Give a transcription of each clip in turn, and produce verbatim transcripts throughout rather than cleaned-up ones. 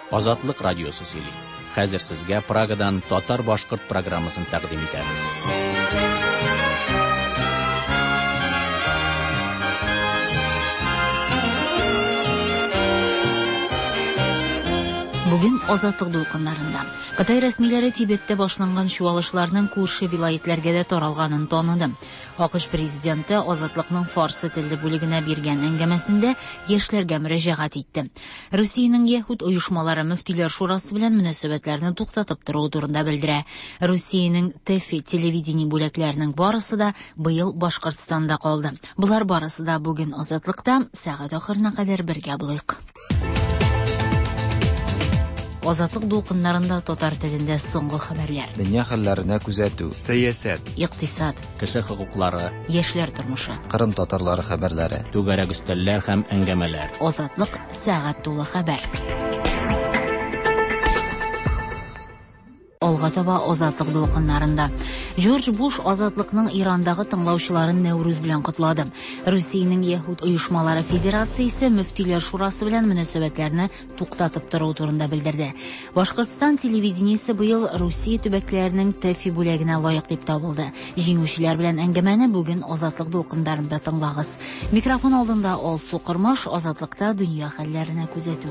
Азатлык радиосы сөйли. Хәзер сезгә Прагадан татар-башкорт программасын тәкъдим итәбез. Бүген азатлык дулкыннарында Кытай рәсмиләре Тибетте башланган чуалышларның күрше вилаятләргә дә таралганын таныды. АКШ президенты азатлыкның фарсы телле бүлегенә биргән әңгәмәсендә яшьләргә мөрәҗәгать итте. Русиянең яһүд оешмалары мөфтиләр шурасы белән мөнәсәбәтләрне туктатып тору турында белдерә. Русиянең ТЭФИ телевидение бүләкләренең барысы да быел Башкортстанда калды. Булар барысы да бүген азатлыкта сәгать ахырына кадәр бергә булыйк. Азатлык дулкыннарында татар телендә соңгы хәбәрләр. Дөнья хәлләренә күзәтү, сәясәт, икътисад, Кеше хокуклары, яшьләр тормышы. Кырым татарлары хәбәрләре. түгәрәк өстәлләр һәм әңгәмәләр. Азатлык сәгать тулы хәбәр. Алга таба азатлык дулкыннарында. Джордж Буш азатлыкның Ирандагы тыңлаучыларын Нәүрүз белән котлады. Русиянең яһүд оешмалары федерациясе мөфтиләр шурасы белән мөнәсәбәтләрне туктатып тору турында белдерде. Башкортстан телевидениесе быел Русия төбәкләренең ТЭФИ бүләгенә лаек дип табылды. Җиңүчеләр белән әңгәмәне бүген азатлык дулкыннарында тыңлагыз. Микрофон алдында Алсу Кырмаш, азатлыкта дөнья хәлләренә күзәтү.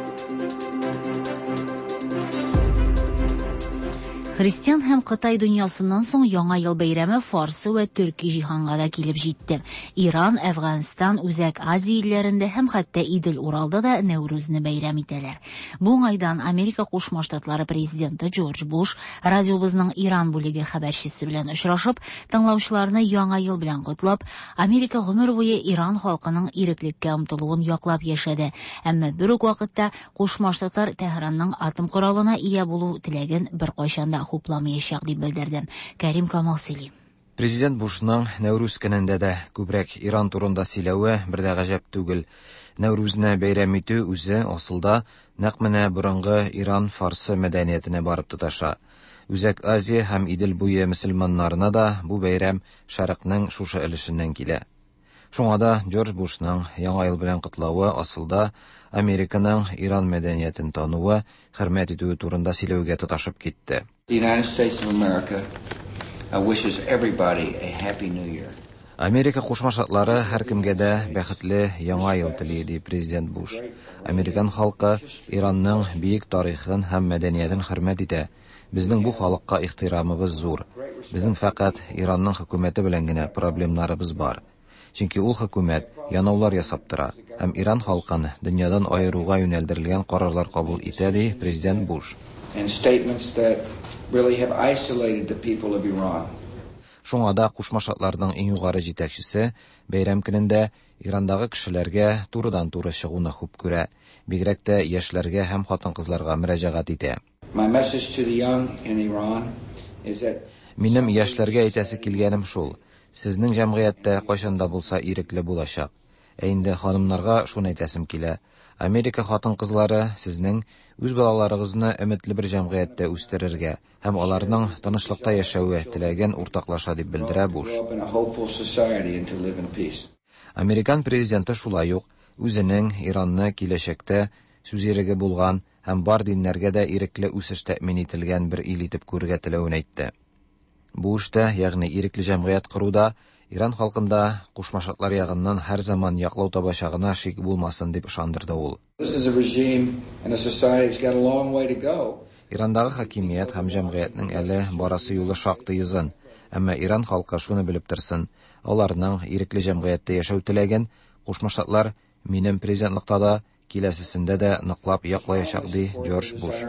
Христиан һәм Кытай дөньясыннан соң яңа ел бәйрәме фарсы вә төрки җиһанга да килеп җитте. Иран, Әфганстан, Үзәк Азия илләрендә һәм хәтта Идел Уралда да Нәүрүзне бәйрәм итәләр. Бу айдан Америка Кушма Штатлары президенты Джордж Буш радиобызның Иран бүлеге хәбәрчесе белән очрашып, тыңлаучыларны яңа ел белән котлап, Америка гомер буе Иран халкының иреклеккә омтылуын яклап яшәде. Әмма бер үк вакытта Кушма Штатлар Тәһранның атом коралына ия булу теләген беркайчан да хупламаячак дип белдерде. Кәрим Камал сөйли. Президент Бушның Нәүрүз көнендә дә күбрәк Иран турында сөйләве бер дә гаҗәп түгел. Нәүрүзне бәйрәм итү үзе асылда нәкъ менә борынгы Иран фарсы мәдәниятенә барып тоташа. Үзәк Азия һәм Идел буе мөселманнарына да бу бәйрәм Шәрыкның шушы өлешеннән килә. Шуңа да Джордж Бушның яңа ел белән котлавы асылда Американың Иран мәдәниятен тануы, хөрмәт итүе турында сөйләүгә тоташып китте. The United States of America uh, wishes everybody a happy new year. Америка Кушма Штатлары һәркемгә дә бәхетле яңа ел тили, ди президент Буш. Американ халкы Иранның бийек тарихын һәм мәдәниятен хөрмәт итә. Безнең бу халыкка ихтирамыбыз зур. Безнең фақат Иранның хөкүмәте белән генә проблемнарыбыз бар. Чөнки ул хөкүмәт янаулар ясап тора һәм Иран халкын дөньядан аеруга юнәлдерелгән карарлар кабул итә, ди президент Буш. And statements that really have isolated the people of Iran. Шуңа да Кушма Штатларның иң югары җитәкчесе бәйрәм көнендә Ирандагы кешеләргә турыдан-туры чыгуны хуп күрә, бигрәк тә яшьләргә һәм хатын-кызларга мөрәҗәгать итә. My message to the young in Iran is that Минем яшьләргә әйтәсе килгәнем шул: сезнең җәмгыятьтә кайчан да булса ирекле булачак. Ә инде ханымнарга шуны әйтәсем килә: Америка хатын-кызлары сезнең үз балаларыгызны өметле бер җәмгыятьтә үстерергә һәм аларның тынычлыкта яшәүе теләген уртаклаша дип белдерә Буш. Американ президенты шулай ук үзенең Иранны киләчәктә сүз иреге булган һәм бар диннәргә дә ирекле үсеш тәэмин ителгән бер ил итеп күрергә теләвен әйтте. Бу эштә, ягъни ирекле җәмгыять коруда, Иран халкында Кушма Штатлар ягыннан һәр заман яклау табачагына шик булмасын дип ышандырды ул. Ирандагы хакимият һәм җәмгыятьнең әле барасы юлы шактый узын, әмма Иран халкы шуны белеп торсын: аларның ирекле җәмгыятьтә яшәү теләген Кушма Штатлар минем президентлыкта да, киләсесендә дә ныклап яклаячак, ди Джордж Буш.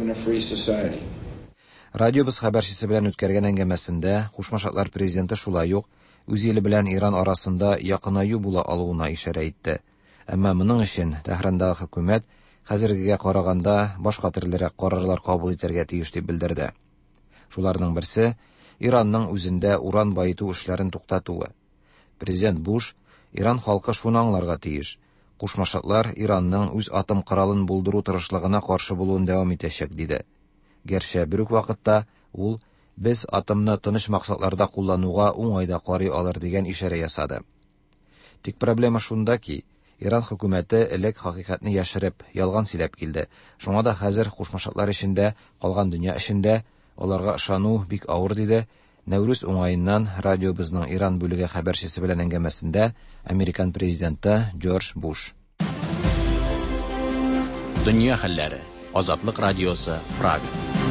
Радиобыз хәбәрчесе белән үткәргән әңгәмәсендә Кушма Штатлар президенты шулай ук үз иле белән Иран арасында якынаю була алуына ишарә итте. Әмма моның өчен Тәһрандагы хөкүмәт хәзергегә караганда башка төрлерәк карарлар кабул итәргә тиеш дип белдерде. Шуларның берсе Иранның үзендә уран байыту эшләрен туктатуы. Президент Буш Иран халкы шуны аңларга тиеш: Кушма Штатлар Иранның үз атом коралын булдыру тырышлыгына каршы булуын дәвам итәчәк, диде. Гәрчә бер үк вакытта ул без атомны тыныч максатларда куллануга уңайда карый алыр дигән ишарә ясады. Тик проблема шунда ки, Иран хөкүмәте элек хакыйкатьне яшереп, ялган сөйләп килде. Шуңа да хәзер Кушма Штатлар эчендә, калган дөнья эчендә аларга ышану бик авыр диде. Нәүрүз уңаеннан радиобызның Иран бүлеге хәбәрчесе белән әңгәмәсендә Американ президенты Джордж Буш. Дөнья хәлләре. Азатлык радиосы, Прага.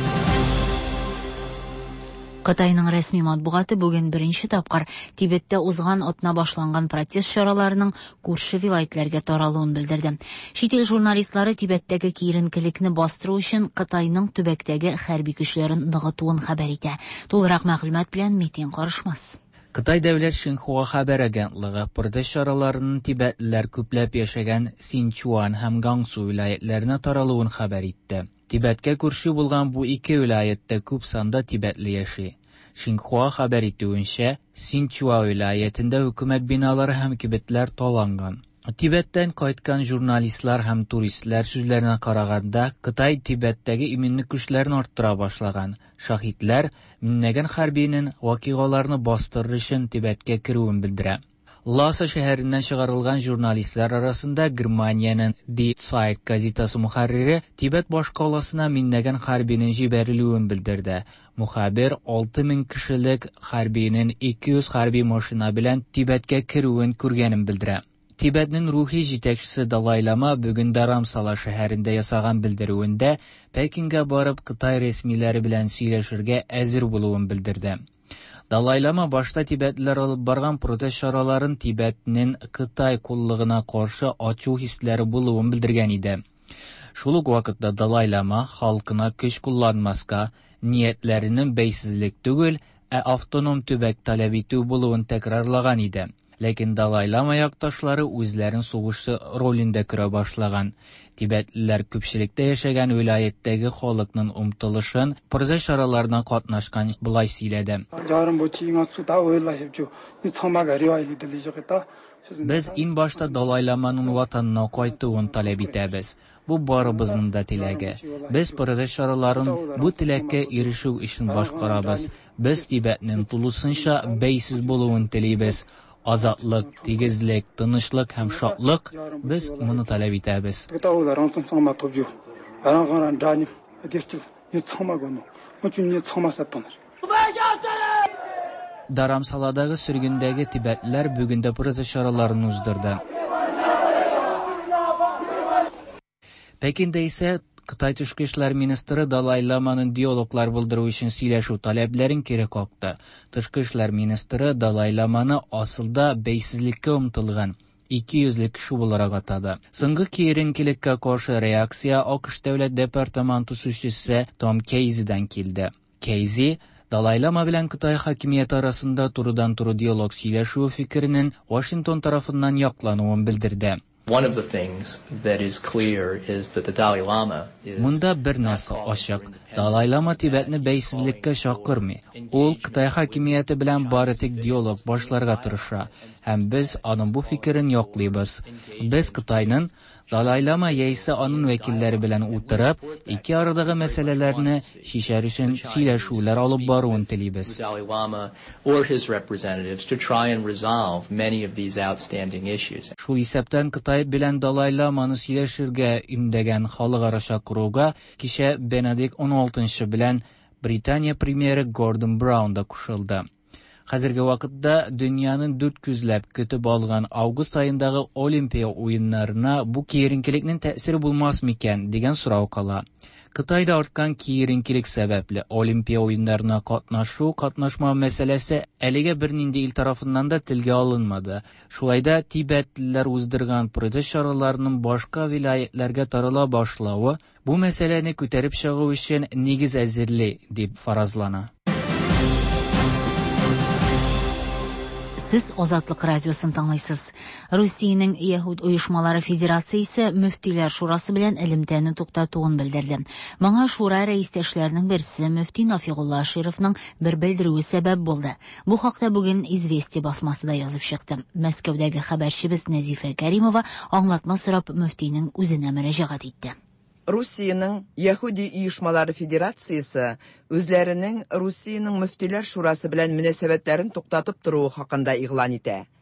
Кытайның рәсми матбугаты бүген беренче тапкыр Тибетта узган атна башланган протест чараларының күрше вилаятләргә таралуын белдерде. Чит ил журналистлары Тибеттәге киеренкелекне бастыру өчен Кытайның төбәктәге хәрби көчләрен ныгытуын хәбәр итә. Тулырак мәгълүмат белән Метин Карышмас. Кытай дәүләт Шинхуа хәбәр агентлыгы протест чараларының тибетлеләр күпләп яшәгән Синчуан һәм Гансу вилаятләренә таралуын хәбәр итте. Тибеткә күрше булган бу ике вилаятта күп санда тибетле яши. Шинхуа хәбәр итүенчә, Синчуа вилаятында хөкүмәт биналары һәм кибетләр таланган. Тибеттән кайткан журналистлар һәм туристлар сүзләренә караганда, Кытай Тибеттәге иминлек көчләрен арттыра башлаган. Шаһитлар миннәгән хәрбинең вакыйгаларны бастырыр өчен Тибеткә керүен белдерә. Ласа шәһәреннән чыгарылган журналистлар арасында Германияның Die Zeit газетасы мөхәррире Тибет башкаласына миннәгән хәрбинең җибәрелүен белдерде. Мөхәбир алты мең кешелек хәрбинең ике йөз хәрби машина белән Тибеткә керүен күргәнен белдерә. Тибетнең рухи җитәкчесе Далай Лама бүген Дарамсала шәһәрендә ясаган белдерүендә Пекингә барып Кытай рәсмиләре белән сөйләшергә әзер булуын белдерде. Далай Лама башта тибетлеләр алып барган протест чараларын Тибетнең Кытай куллыгына каршы ачу хисләре булуын белдергән иде. Шул ук вакытта Далай Лама халкына көч кулланмаска, ниятләренең бәйсезлек түгел, ә автоном төбәк таләп итү булуын тәкрарлаган иде. Ләкин Далай Лама якташлары үзләрен сугышы ролендә күрә башлаган. Тибетлеләр күпчелектә яшәгән вилаяттәге халыкның умтылышын протест чараларында катнашкан булай сөйләде. Без ин башта Далай Ламаның ватанына кайтуын таләп итәбез. Бу барыбызның да теләге. Без протест чараларын бу теләккә ирешү өчен башкарабыз. Без Тибетның тулысынча бәйсез булуын телибез. Азатлык, тигезлек, тынычлык һәм шатлык, без моны таләп итәбез. Дарамсаладагы сөргендәге тибетлеләр бүген дә протест чараларын уздырды. Пекиндә исә Кытай тышкы эшләр министры Далай Ламаның диалоглар булдыру өчен сөйләшү таләпләрен кире какты. Тышкы эшләр министры Далай Ламаны асылда бәйсезлеккә омтылган ике йөзлек кеше буларак атады. Соңгы киеренкелеккә каршы реакция АКШ дәүләт департаменты сүзчесе Том Кейзидан килде. Кейзи Далай Лама белән Кытай хакимияте арасында турыдан-туры диалог сөйләшү фикеренең Вашингтон тарафыннан яклануын белдерде. One of the things that is clear is that the Dalai Lama is Монда бер нәрсә ачык. Далай Лама Тибетне бәйсезлеккә чакырмый. Ул Кытай хакимияте белән бары тик диалог башларга тырыша. Һәм без аның бу фикерен яклыйбыз. Без Кытайның Далай Лама яисә аның вәкилләре белән утырып, ике арадагы мәсьәләләрне шишәр өчен сөйләшүләр алып баруын телибез. Dalai Lama or his representatives to try and resolve many of these outstanding issues. Шул исәптән Кытай белән Далай Ламаны сөйләшергә имдәгән халыкара чакыруга кичә Бенедикт он алтынчы белән Британия премьеры Гордон Браун да кушылды. Хәзерге вакытта дөньяның дүрт күзләп көтеп алган август аендагы Олимпия уеннарына бу киеренкелекнең тәэсире булмас микән дигән сорау кала. Кытайда арткан киеренкелек сәбәпле Олимпия уеннарына катнашу, катнашма мәсьәләсе әлегә бернинди ил тарафыннан да телгә алынмады. Шулайда тибетлеләр уздырган протест чараларының башка вилаятларга тарала башлавы бу мәсьәләне күтәреп чыгу өчен нигез әзерли дип фаразлана. Сез Азатлык радиосын тыңлайсыз. Русиянең Яһуд оешмалары федерациясе мөфтиләр шурасы белән элемтәне туктатуын белдерде. Моңа шура рәистәшләренең берсе мөфти Нафигулла Шировның бер белдерүе сәбәп булды. Бу хакта бүген Известия басмасы да язып чыкты. Мәскәүдәге хәбәрчебез Назифа Кәримова аңлатма сорап мөфтинең үзенә мөрәҗәгать итте. Русиянең Яһуди оешмалары федерациясе үзләренең Русиянең мөфтиләр шурасы белән мөнәсәбәтләрен туктатып тору хакында игълан итә.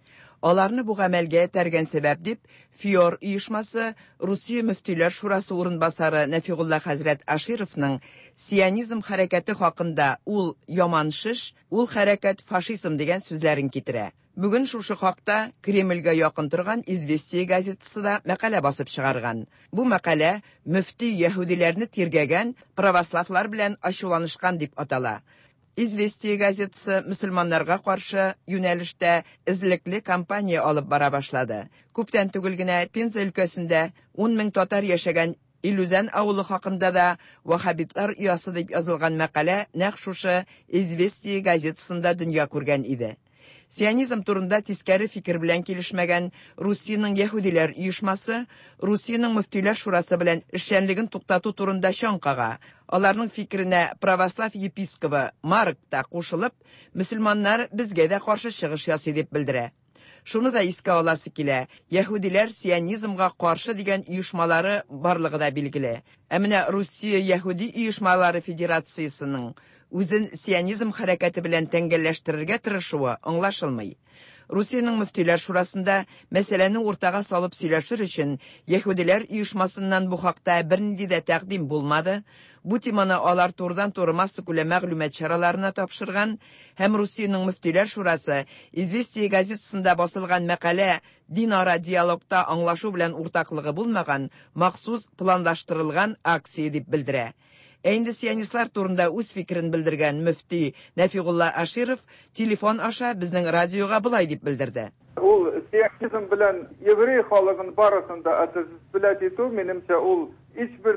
Аларны бу гамәлгә тәргән сәбәп дип, ФИОР оешмасы Русия мөфтиләр шурасы урынбасары Нәфигулла хәзрәт Ашировның сионизм хәрәкәте хакында ул яман шиш, ул хәрәкәт фашизм дигән сүзләрен китерә. Бүген шушы хакта Кремльгә якын торган «Известия» газетасы да мәкалә басып чыгарган. Бу мәкалә мөфти яһүдиләрне тиргәгән, православлар белән ачуланышкан дип атала. «Известия» газетасы мөселманнарга каршы юнәлештә эзлекле кампания алып бара башлады. Күптән түгел генә Пенза өлкәсендә ун мең татар яшәгән Илүзән авылы хакында да вахабитлар оясы дип язылган мәкалә нәкъ шушы «Известия» газетасында дөнья күргән иде. Сионизм турында тискәре фикер белән килешмәгән Русиянең яһүдиләр оешмасы Русиянең мөфтиләр шурасы белән эшчәнлеген туктату турында чаң кага. Аларның фикеренә православ епископы Марк та кушылып, мөселманнар безгә дә каршы чыгыш ясый дип белдерә. Шуны да искә аласы килә. Яһүдиләр сионизмга каршы дигән оешмалары барлыгы да билгеле. Ә менә Русия яһүди оешмалары федерациясының үзен сионизм хәрәкәте белән тәңгәлләштерергә тырышуы аңлашылмый. Русиянең мөфтиләр шурасында мәсьәләне уртага салып сөйләшер өчен яһүдиләр оешмасыннан бу хакта бернинди дә тәкъдим булмады. Бу теманы алар турыдан-туры массакүлә мәгълүмат чараларына тапшырган һәм Русиянең мөфтиләр шурасы «Известия» газетасында басылган мәкалә дин-ара диалогта аңлашу белән уртаклыгы булмаган, махсус планлаштырылган акция дип белдерә. Ә инде сионистлар турында үз фикерен белдергән мөфти Нәфигулла Аширов телефон аша безнең радиога булай дип белдерде. Ул сионизм белән еврей халыгын барысын да атызбиләт итү, минемчә, ул һичбер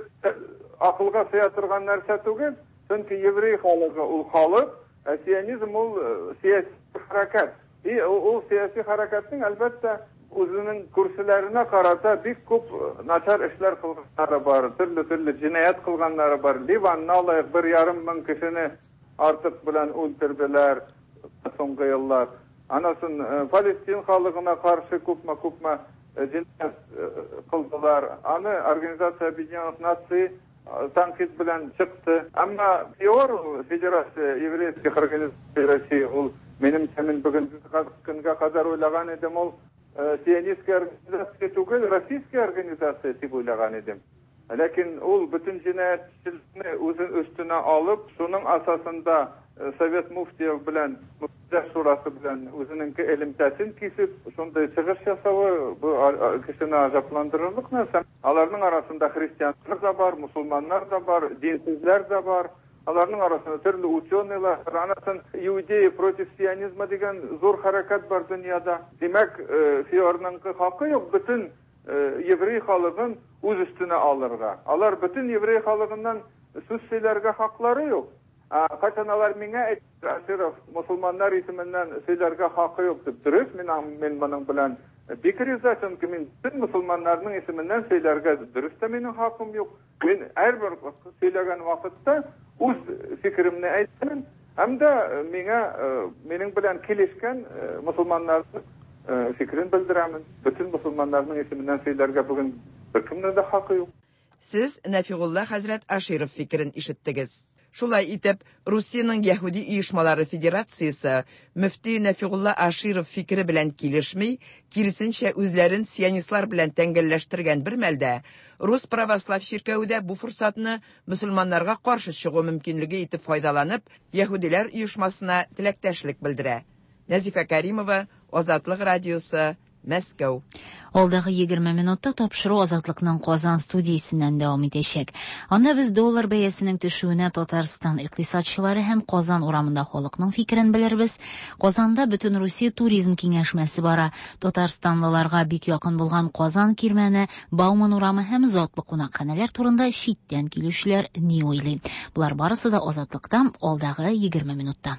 акылга сыя торган нәрсә түгел. Чөнки еврей халыгы ул халык, ә сионизм ул сияси хәрәкәт. И ул сияси хәрәкәтнең әлбәттә үзенең күршеләренә карата бик күп начар эшләр кылганнары бар, төрле-төрле җинаят кылганнары бар. Ливанны алайык, бер ярым мең кешене артык белән үлтерделәр соңгы еллар. Анасын Палестин халыгына каршы күпме-күпме җинаят кылдылар. Аны Организация Объединенных Наций тәнкыйть белән чыкты. Әмма ФИОР, Федерация еврейских организаций России, ул минемчә, мин бүген көнгә кадәр уйлаган идем, ул сионистская организация түгел, российская организация дип уйлаган идем. Ләкин ул бөтен җинаятьчелекне үзен өстенә алып, шуның асасында Совет муфтиев белән, мөфтиләр шурасы белән үзенең элемтәсен кисеп, шундай чыгыш ясавы бу кешене аҗапландырырлык нәрсә. Аларның арасында христианнар да бар, мусулманнар да бар, динсезләр да бар. Аларның арасында төрле ученыйлар, анасын иудеи против сионизма дигән зур хәрәкәт бар дөньяда. Димәк, ФИОРның хакы юк бөтен еврей халыгын үз өстенә алырга. Алар бөтен еврей халыгыннан сүз сөйләргә хаклары юк. Кайчан алар миңа әйтте, мусулманнар исеменнән сөйләргә хакы юк дип, дөрес, мин мен моның белән бик риза, чөнки мин бөтен мусулманнарның исеменнән сөйләргә дөрес тә минем хакым юк. Мин һәрбер сөйләгән вакытта үз фикеремне әйтәм, һәм дә миңа минең белән килешкән мусулманнарның фикерен белдерәмен. Бөтен мусулманнарның исеменнән сөйләргә бүген беркемнең дә хакы юк. Сез Нәфигулла хәзрәт Аширов фикерен ишеттегез. Шулай итеп, Русиянең яһүди оешмалары федерациясе мөфти Нәфигулла Аширов фикере белән килешми, киресенчә үзләрен сионистлар белән тәңгәлләштергән бер мәлдә, Рус православ чиркәүе дә бу форсатны мөселманнарга каршы чыгу мөмкинлеге итеп файдаланып, яһүдиләр оешмасына теләктәшлек белдерә. Нәзифә Кәримова, Азатлык радиосы, Мәскәү. Алдагы егерме минутта тапшыру Азатлыкның Казан студиясеннән дәвам итәчәк. Анда без доллар бәясенең төшүенә Татарстан икътисадчылары һәм Казан урамында халыкның фикерен белербез. Казанда Бөтен Русия туризм киңәшмәсе бара. Татарстанлыларга бик якын булган Казан кирмәне, Бауман урамы һәм затлы кунакханәләр турында читтән килүчеләр ни уйлый? Булар барысы да Азатлыктан алдагы егерме минутта.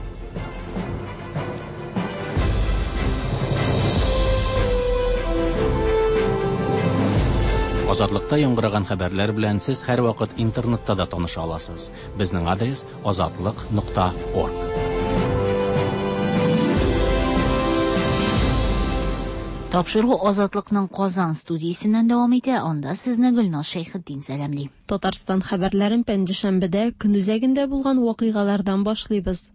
Азатлыкта яңгыраган хәбәрләр белән сез һәр вакыт интернетта да таныша аласыз. Безнең адрес азатлык нокта орг. Тапшыру Азатлыкның Казан студиясеннән дәвам итә. Анда сезне Гөлназ Шәйхетдин сәламли. Татарстан хәбәрләрен пәнҗешәмбедә көн үзәгендә булган вакыйгалардан башлыйбыз.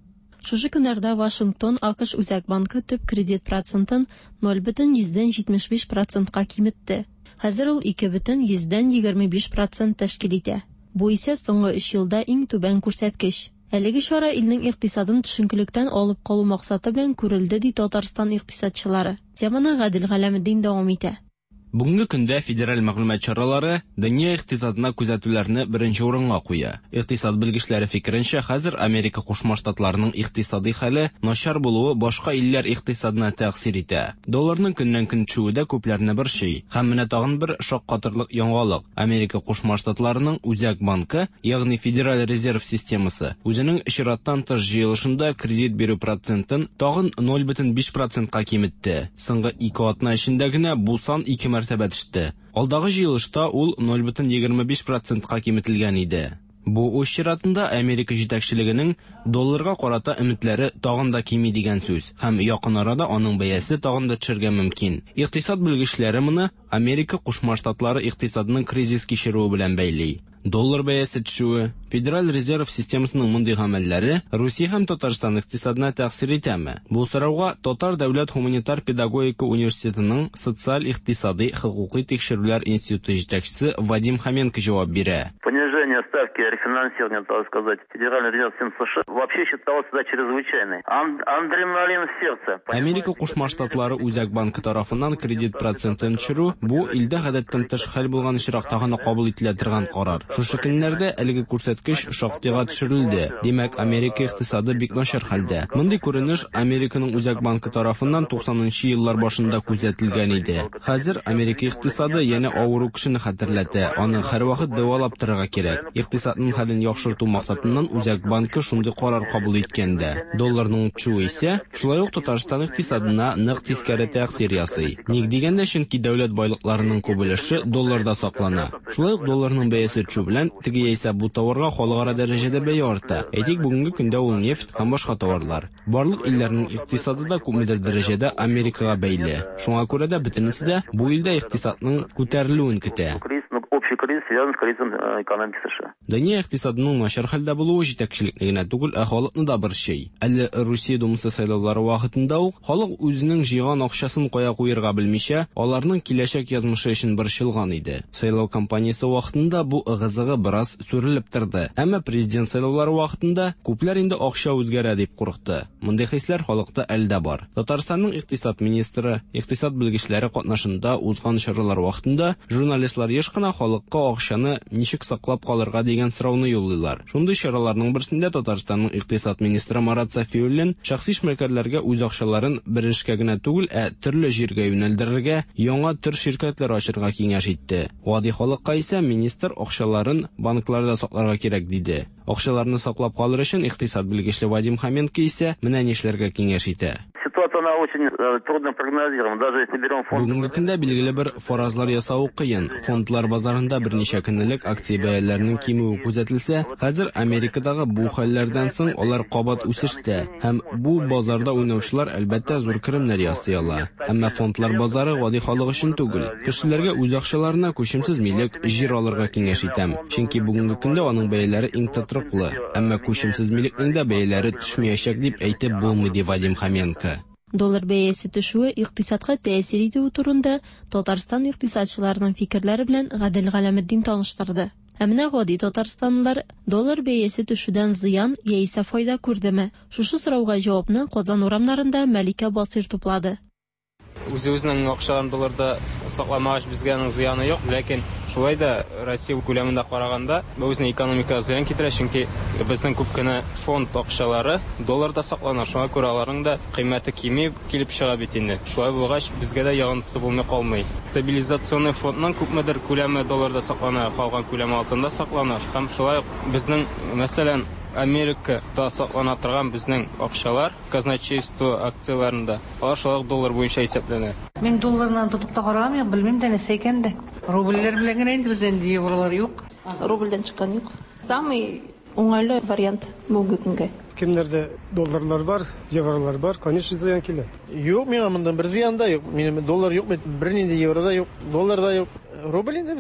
Шушы көннәрдә Вашингтон АКШ Үзәк банкы төп кредит процентын ноль бөтен йөздән җитмеш биш процентка киметте. Хәзер ул ике бөтен йөздән егерме биш процент тәшкил итә. Бу исә соңгы өч елда иң түбән күрсәткеч. Әлеге чара илнең икътисадын төшенкелектән алып калу максаты белән күрелде, ди Татарстан икътисадчылары. Теманы Гадел Галәметдин дәвам итә. Бүгенге көндә федераль мәгълүмат чаралары дөнья икътисадына күзәтүләрне беренче урынга куя. Икътисад белгечләре фикеренчә, хәзер Америка Кушма Штатларының икътисади хәле начар булуы башка илләр икътисадына тәэсир итә. Долларның көннән-көн төшүе дә күпләрне борчый. Һәм менә тагын бер шаккатырлык яңалык. Америка Кушма Штатларының Үзәк банкы, ягъни Федераль резерв системасы, үзенең чираттан тыш җыелышында кредит бирү процентын тагын ноль бөтен биш процентка киметте. Соңгы ике атна эчендә генә бу сан ике мәртәбә төште. Алдагы җыелышта ул ноль бөтен егерме биш процентка киметелгән иде. Бу үз чиратында Америка җитәкчелегенең долларга карата өметләре тагын да кими дигән сүз. Һәм якын арада аның бәясе тагын да төшәргә мөмкин. Икътисад белгечләре моны Америка Кушма Штатлары икътисадының кризис кичерүе белән бәйли. Доллар бәясе төшүе, Федераль резерв системасының мондый гамәлләре Русия һәм Татарстан икътисадына тәэсир итәме? Бу сорауга Татар дәүләт гуманитар педагогика университетының социаль-икътисади хокукый тикшерүләр институты җитәкчесе Вадим Хоменко җавап бирә. Понижение ставки рефинансирования, так сказать, Федеральный резерв США вообще считалось за чрезвычайной. Адреналин в сердце. Америка Кушма Штатлары Үзәк банкы тарафыннан кредит процентын төшерү бу илдә гадәттән тыш хәл булган очракта гына кабул ителә торган карар. Шушы көннәрдә әлеге күрсәткеч шактыйга төшерелде. Димәк, Америка икътисады бик начар хәлдә. Мондый күренеш Американың Үзәк банкы тарафыннан туксанынчы еллар башында күзәтелгән иде. Хәзер Америка икътисады яңа авыру кешене хәтерләтә. Аны һәрвакыт дәвалап торырга кирәк. Икътисадның хәлен яхшырту максатыннан Үзәк банкы шундый карар кабул иткәндә. Долларның төшүе исә шулай ук Татарстан икътисадына нык тискәре тәэсир ясый. Ник дигәндә, чөнки дәүләт байлыкларының күп өлеше долларда саклана. Шулай ук долларның бәясе белән теге яисә бу товарга халыкара дәрәҗәдә бәя арта. Әйтик, бүгенге көндә ул нефть һәм башка товарлар. Барлык илләрнең икътисады да күпмедер дәрәҗәдә Америкага бәйле. Шуңа күрә дә бөтенесе дә бу илдә икътисадның күтәрелүен көтә. Общий кризис связан с кризисом экономики США. Дөнья икътисадының начар хәлдә булуы җитәкчелекне генә түгел, ә халыкны да борчый. Әле Русия Думасы сайлаулары вакытында ук халык үзенең җыйган акчасын кая куярга белмичә, аларның киләчәк язмышы өчен борчылган иде. Сайлау кампаниясе вакытында бу ыгызыгы бераз сүрелеп торды. Әмма президент сайлаулары вакытында күпләр инде акча үзгәрә дип курыкты. Мондый хисләр халыкта әлдә бар. Татарстанның икътисад министры, икътисад белгечләре катнашында узган чаралар вакытында журналистлар еш кына халыкка акчаны ничек саклап калырга дигән сорауны юллыйлар. Шундый чараларның берсендә Татарстанның икътисад министры Марат Сафиуллин шәхси эшмәкәрләргә үз акчаларын бер эшкә генә түгел, ә төрле җиргә юнәлдерергә, яңа төр ширкәтләр ачырга киңәш итте. Гади халыкка исә министр акчаларын банкларда сакларга кирәк диде. Акчаларны саклап калыр өчен икътисад белгечле Вадим Хоменко исә менә нишләргә киңәш итә. Она очень трудно прогнозируема, даже если берем фонд. Бүгенге көндә билгеле бер фаразлар ясау кыен. Фондлар базарында берничә көнлек акция бәяләренең кимүе күзәтелсә, хәзер Америкадагы бу хәлләрдән соң алар кабат үсештә. Һәм бу базарда уйнаучылар әлбәттә зур керемнәр ясый ала. Әмма фондлар базары гади халык өчен түгел. Кешеләргә үз акчаларына күчемсез милек җир алырга киңәш итәм. Чөнки бүгенге көндә аның бәяләре иң тотрыклы. Әмма күчемсез милекнең дә бәяләре төшмәячәк дип әйтеп булмый, ди Вадим Хоменко. Доллар бәясе төшүе икътисадка тәэсир итүе турында Татарстан икътисадчыларының фикерләре белән Гадел Галәметдин таныштырды. Ә менә гади татарстанлылар доллар бәясе төшүдән зыян яисә файда күрдеме? Шушы сорауга җавапны Казан урамнарында Мәликә Басир туплады. Үз-үзенең акчаларын долларда сакламагач безгә зыяны юк, ләкин шулай да Россия күләмендә караганда бу үзенең экономикага зыян китерә, чөнки безнең күп кенә фонд акчалары долларда саклана. Шуңа күрә аларның да кыйммәте кими килеп чыга бит инде. Шулай булгач безгә дә ягынтысы булмый калмый. Стабилизационный фондның күпмедер күләме долларда саклана, калган күләме алтында саклана. Һәм шулай безнең, мәсәлән, Америка да саклана торган безнең акчалар казначейство акцияларында алар шулай доллар буенча исәпләнә. Мен доллардан тотып та карагам, белмим дә нәрсә икән дә. Рубльләр белән генә инде бездә евролар юк. Рубльдән чыккан юк. Самый уңайлы вариант бүгенге көнгә. Кемнәрдә долларлар бар, евролар бар, конечно, зыян килә. Юк, миңа монда бер зыян да юк. Минем доллар юк, бер нинди евро да юк, доллар да юк. Рубль инде бездә.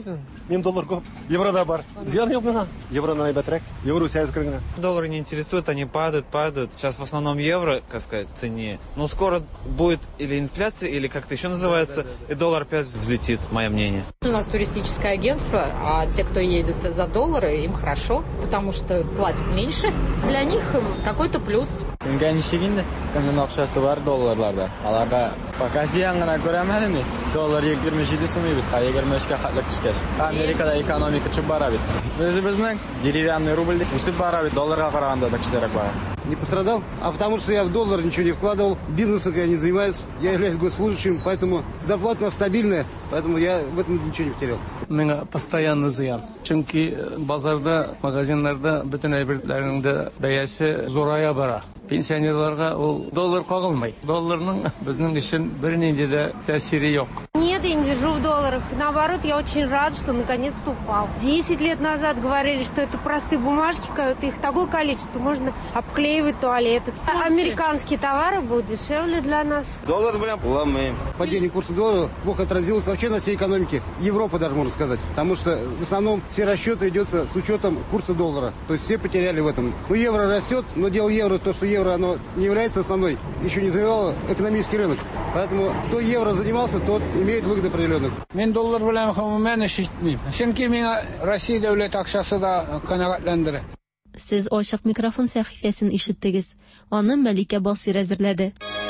Мен доллар көп. Еврода бар. Зиян жоқ маған. Евроны айбатрак. Евро сәз кіргіна. Доллары не интересуют, они падают, падают. Сейчас в основном евро, как сказать, цене. Но скоро будет или инфляция, или как-то еще называется, и доллар опять взлетит, мое мнение. У нас туристическое агентство, а те, кто едет за доллары, им хорошо, потому что платят меньше. Для них какой-то плюс. Кімнің ақшасы бар долларларда. Аларға покасиян ғана көремәлі ме? Доллар егерме жеті сумай бит, ха егерме үшке хатлық түшкәш. Америкада экономика чүп бара бит. Өзі біздің деревянный рубль үсіп бара бит, долларға қарағанда да кішілерек бара. Не пострадал, а потому что я в доллар ничего не вкладывал, бизнесом я не занимаюсь, я являюсь госслужащим, поэтому зарплата у нас стабильная, поэтому я в этом ничего не потерял. Меңа постоянно зыян. Чөнки базарда, магазинларда bütün әйберләрнең дә бәясе зорая бара. Пенсионерларга ул доллар кагылмый. Долларның безнең өчен бернинди дә тәсире юк. Нет, я не держу в долларах. Наоборот, я очень рад, что наконец-то упал. Десять лет назад говорили, что это простые бумажки, их такое количество, можно обклеивать туалеты. Американские товары будут дешевле для нас. Доллар, блин, ломаем. Падение курса доллара плохо отразилось вообще на всей экономике Европы, даже можно сказать. Потому что в основном все расчеты идется с учетом курса доллара. То есть все потеряли в этом. Ну, евро растет, но дело евро, то, что евро оно не является основной, еще не завоевало экономический рынок. Поэтому кто евро занимался, тот имеет выгоды определенных. Мен доллар белән гомумән эш итмим. Чөнки миңа Россия дәүләт акчасы да канәгатьләндерә. Сез ачык микрофон сәхифәсен ишеттегез. Аны Мәликә Басир әзерләде.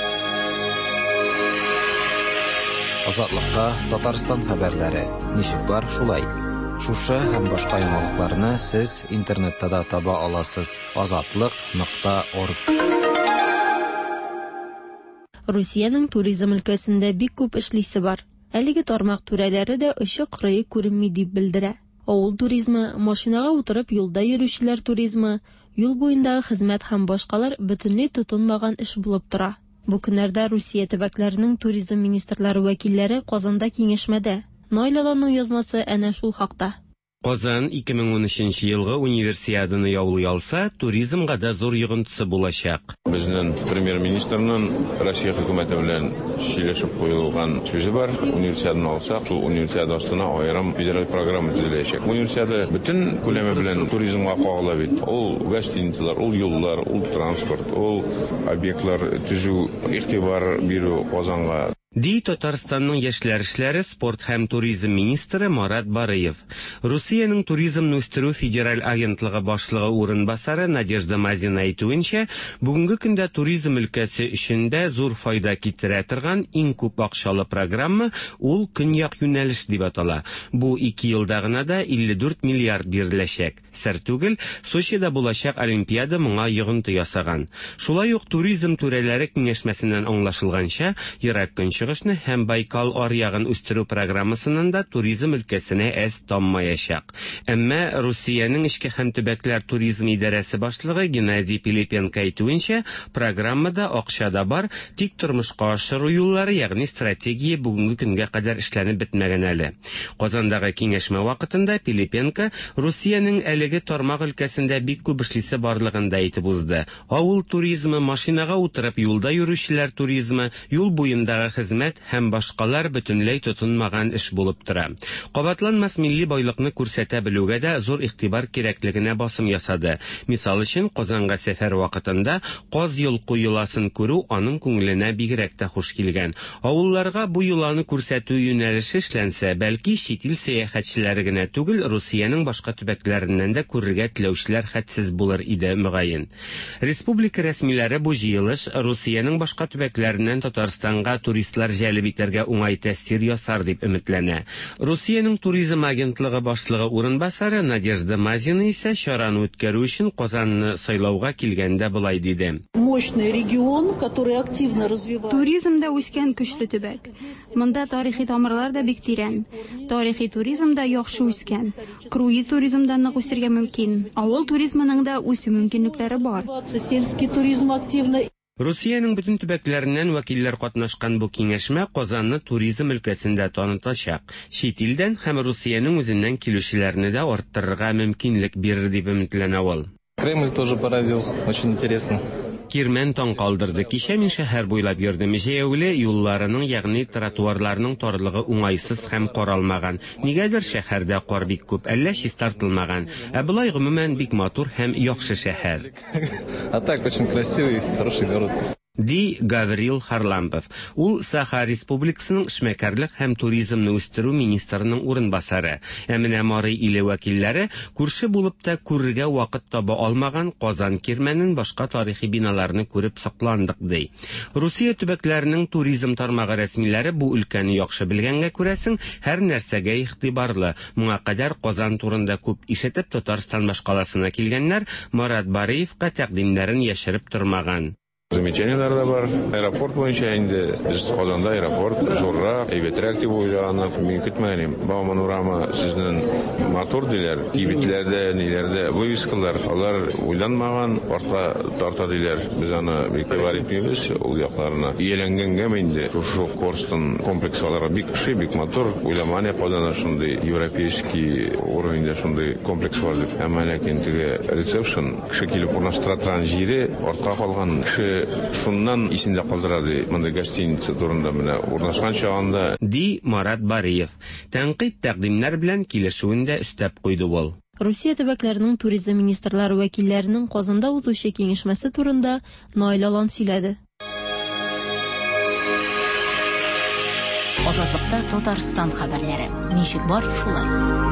Азатлыкта Татарстан хәбәрләре. Ничек бар шулай? Шушы һәм башка яңалыкларны сез интернетта да таба аласыз. азатлык нокта орг. Русиянең туризм өлкәсендә бик күп эшлисе бар. Әлеге тармак түрәләре дә очы-кырые күренми дип белдерә. Авыл туризмы, машинага утырып юлда йөрүчеләр туризмы, юл буендагы хезмәт һәм башкалар бөтенләй тотынмаган эш булып тора. Бу көннәрдә Русия төбәкләренең туризм министрлары вәкилләре Казанда киңәшмәдә. Найлаларның язмасы әнә шул хакта. Казан ике мең унөченче елгы универсиаданы яулый алса, туризмга да зур йогынтысы булачак. Безнең премьер-министрның Россия хөкүмәте белән сөйләшеп куелган сүзе бар. Универсиаданы алсак, шул универсиада астына аерым федераль программа төзеләчәк. Универсиада бөтен күләме белән туризмга кагыла бит. Ул гостиницалар, ул юллар, ул транспорт, ул объектлар төзү, игътибар бирү Казанга. Ди Татарстанның яшьләр эшләре, спорт һәм туризм министры Марат Барыев. Русиянең туризмны үстерү федераль агентлыгы башлыгы урынбасары Надежда Мазина әйтүенчә, бүгенге көндә туризм өлкәсе өчен дә зур файда китерә торган иң күп акчалы программа ул Көньяк юнәлеш дип атала. Бу ике елда гына да илле дүрт миллиард биреләчәк. Сер түгел, Сочида булачак Олимпиада моңа йогынты ясаган. Шулай ук туризм түрәләре киңәшмәсеннән аңлашылганча, Ирак көнчыгышны һәм Байкал аръягын үстерү программасының да туризм өлкәсенә әз таммаячак. Әмма Русиянең эчке һәм төбәкләр туризм идарәсе башлыгы Геннадий Пилипенко әйтүенчә, программада акча да бар, тик тормышка ашыру юллары, ягъни стратегия бүгенге көнгә кадәр эшләнеп бетмәгән әле. Казандагы киңәшмә вакытында Пилипенко Русиянең әлеге тармак өлкәсендә бик күп эшлисе барлыгын да әйтеп узды. Авыл туризмы, машинага утырып юлда йөрүчеләр туризмы, юл буендагы хезмәт һәм башкалар бөтенләй тотынмаган эш булып тора. Кабатланмас милли байлыкны күрсәтә белүгә дә зур игътибар кирәклегенә басым ясады. Мисал өчен, Казанга сәфәр вакытында Каз йолкы йоласын күрү аның күңеленә бигрәк тә хуш килгән. Авылларга бу йоланы күрсәтү юнәлеше эшләнсә, бәлки чит ил сәяхәтчеләре генә түгел, Русиянең башка төбәкләреннән дә күрергә теләүчеләр хәтсез булыр иде мөгаен. Республика рәсмиләре бу җыелыш Русиянең башка төбәкләреннән Татарстанга туристлар җәлеп итәргә уңай тәэсир ясар дип өметләнә. Русиянең туризм агентлыгы башлыгы урынбасары Надежда Мазина исә чараны үткәрү өчен Казанны сайлауга килгәндә булай диде. Мощный регион, который активно развивает. Туризмда үскән көчле төбәк. Монда тарихи тамырлар да бик тирән. Тарихи туризмда яхшы үскән. Круиз туризмда нык үсергә мөмкин. Авыл туризмының да үсү мөмкинлекләре бар. Сельский туризм активно. Русиянең бөтен төбәкләреннән вәкилләр катнашкан бу киңәшмә Казанны туризм өлкәсендә танытачак. Чит илдән һәм Русиянең үзеннән килүчеләрне дә арттырырга мөмкинлек бирер дип өметләнә ул. Кремль тоже поразил, очень интересно. Кирмен таң калдырды. Кичә мин шәһәр буйлап йөрдем. Җәяүле юлларының, ягъни тротуарларның тарлыгы уңайсыз һәм каралмаган. Нигәдер шәһәрдә кар бик күп, әллә чис тартылмаган. Ә болай гомумән бик матур һәм яхшы шәһәр. А так очень красивый, хороший город. Ди Гаврил Харлампов. Ул Саха Республикасының эшмәкәрлек һәм туризмны үстерү министрының урынбасары. Ә менә Марый иле вәкилләре күрше булып та күрергә вакыт таба алмаган Казан Кирмәнен башка тарихи биналарны күреп сакландык ди. Русия төбәкләренең туризм тармагы рәсмиләре бу өлкәне яхшы белгәнгә күрәсең, һәр нәрсәгә игътибарлы. Моңа кадәр Казан турында күп ишетеп Татарстан башкаласына килгәннәр Марат Барыевка тәкъдимнәрен яшереп тормаган. Замечаниялар да бар. Аэропорт буенча инде без Казанда аэропорт зоррак, әйбәтрәк дип уйлаганнар. Мин көтмәгәнем. Бауманурама сезнең мотор диләр. Кибетләрдә, ниләрдә вывескалар, алар уйланмаган, артка тарта диләр. Без аны бик варит бирәбез ул якларына. Иеләнгәнгә инде шушы Корстон комплекслары бик кеше, бик мотор. Уйламаны Казанда шундый европейский уровеньдә шундый комплекс бар дип. Әмма ләкин теге ресепшн кеше килеп урнаштыра торган җире артка калган кеше шуннан исендә калдырады. Монда гостиница турында менә урнашкан чагында ди Марат Барыев. Тәнкыйть тәкъдимнәр белән килешүендә өстәп куйды ул. Русия төбәкләренең туризм министрлары вәкилләренең Казанда узучы киңәшмәсе турында Наил Алан сөйләде. Азатлыкта Татарстан хәбәрләре. Ничек бар шулай?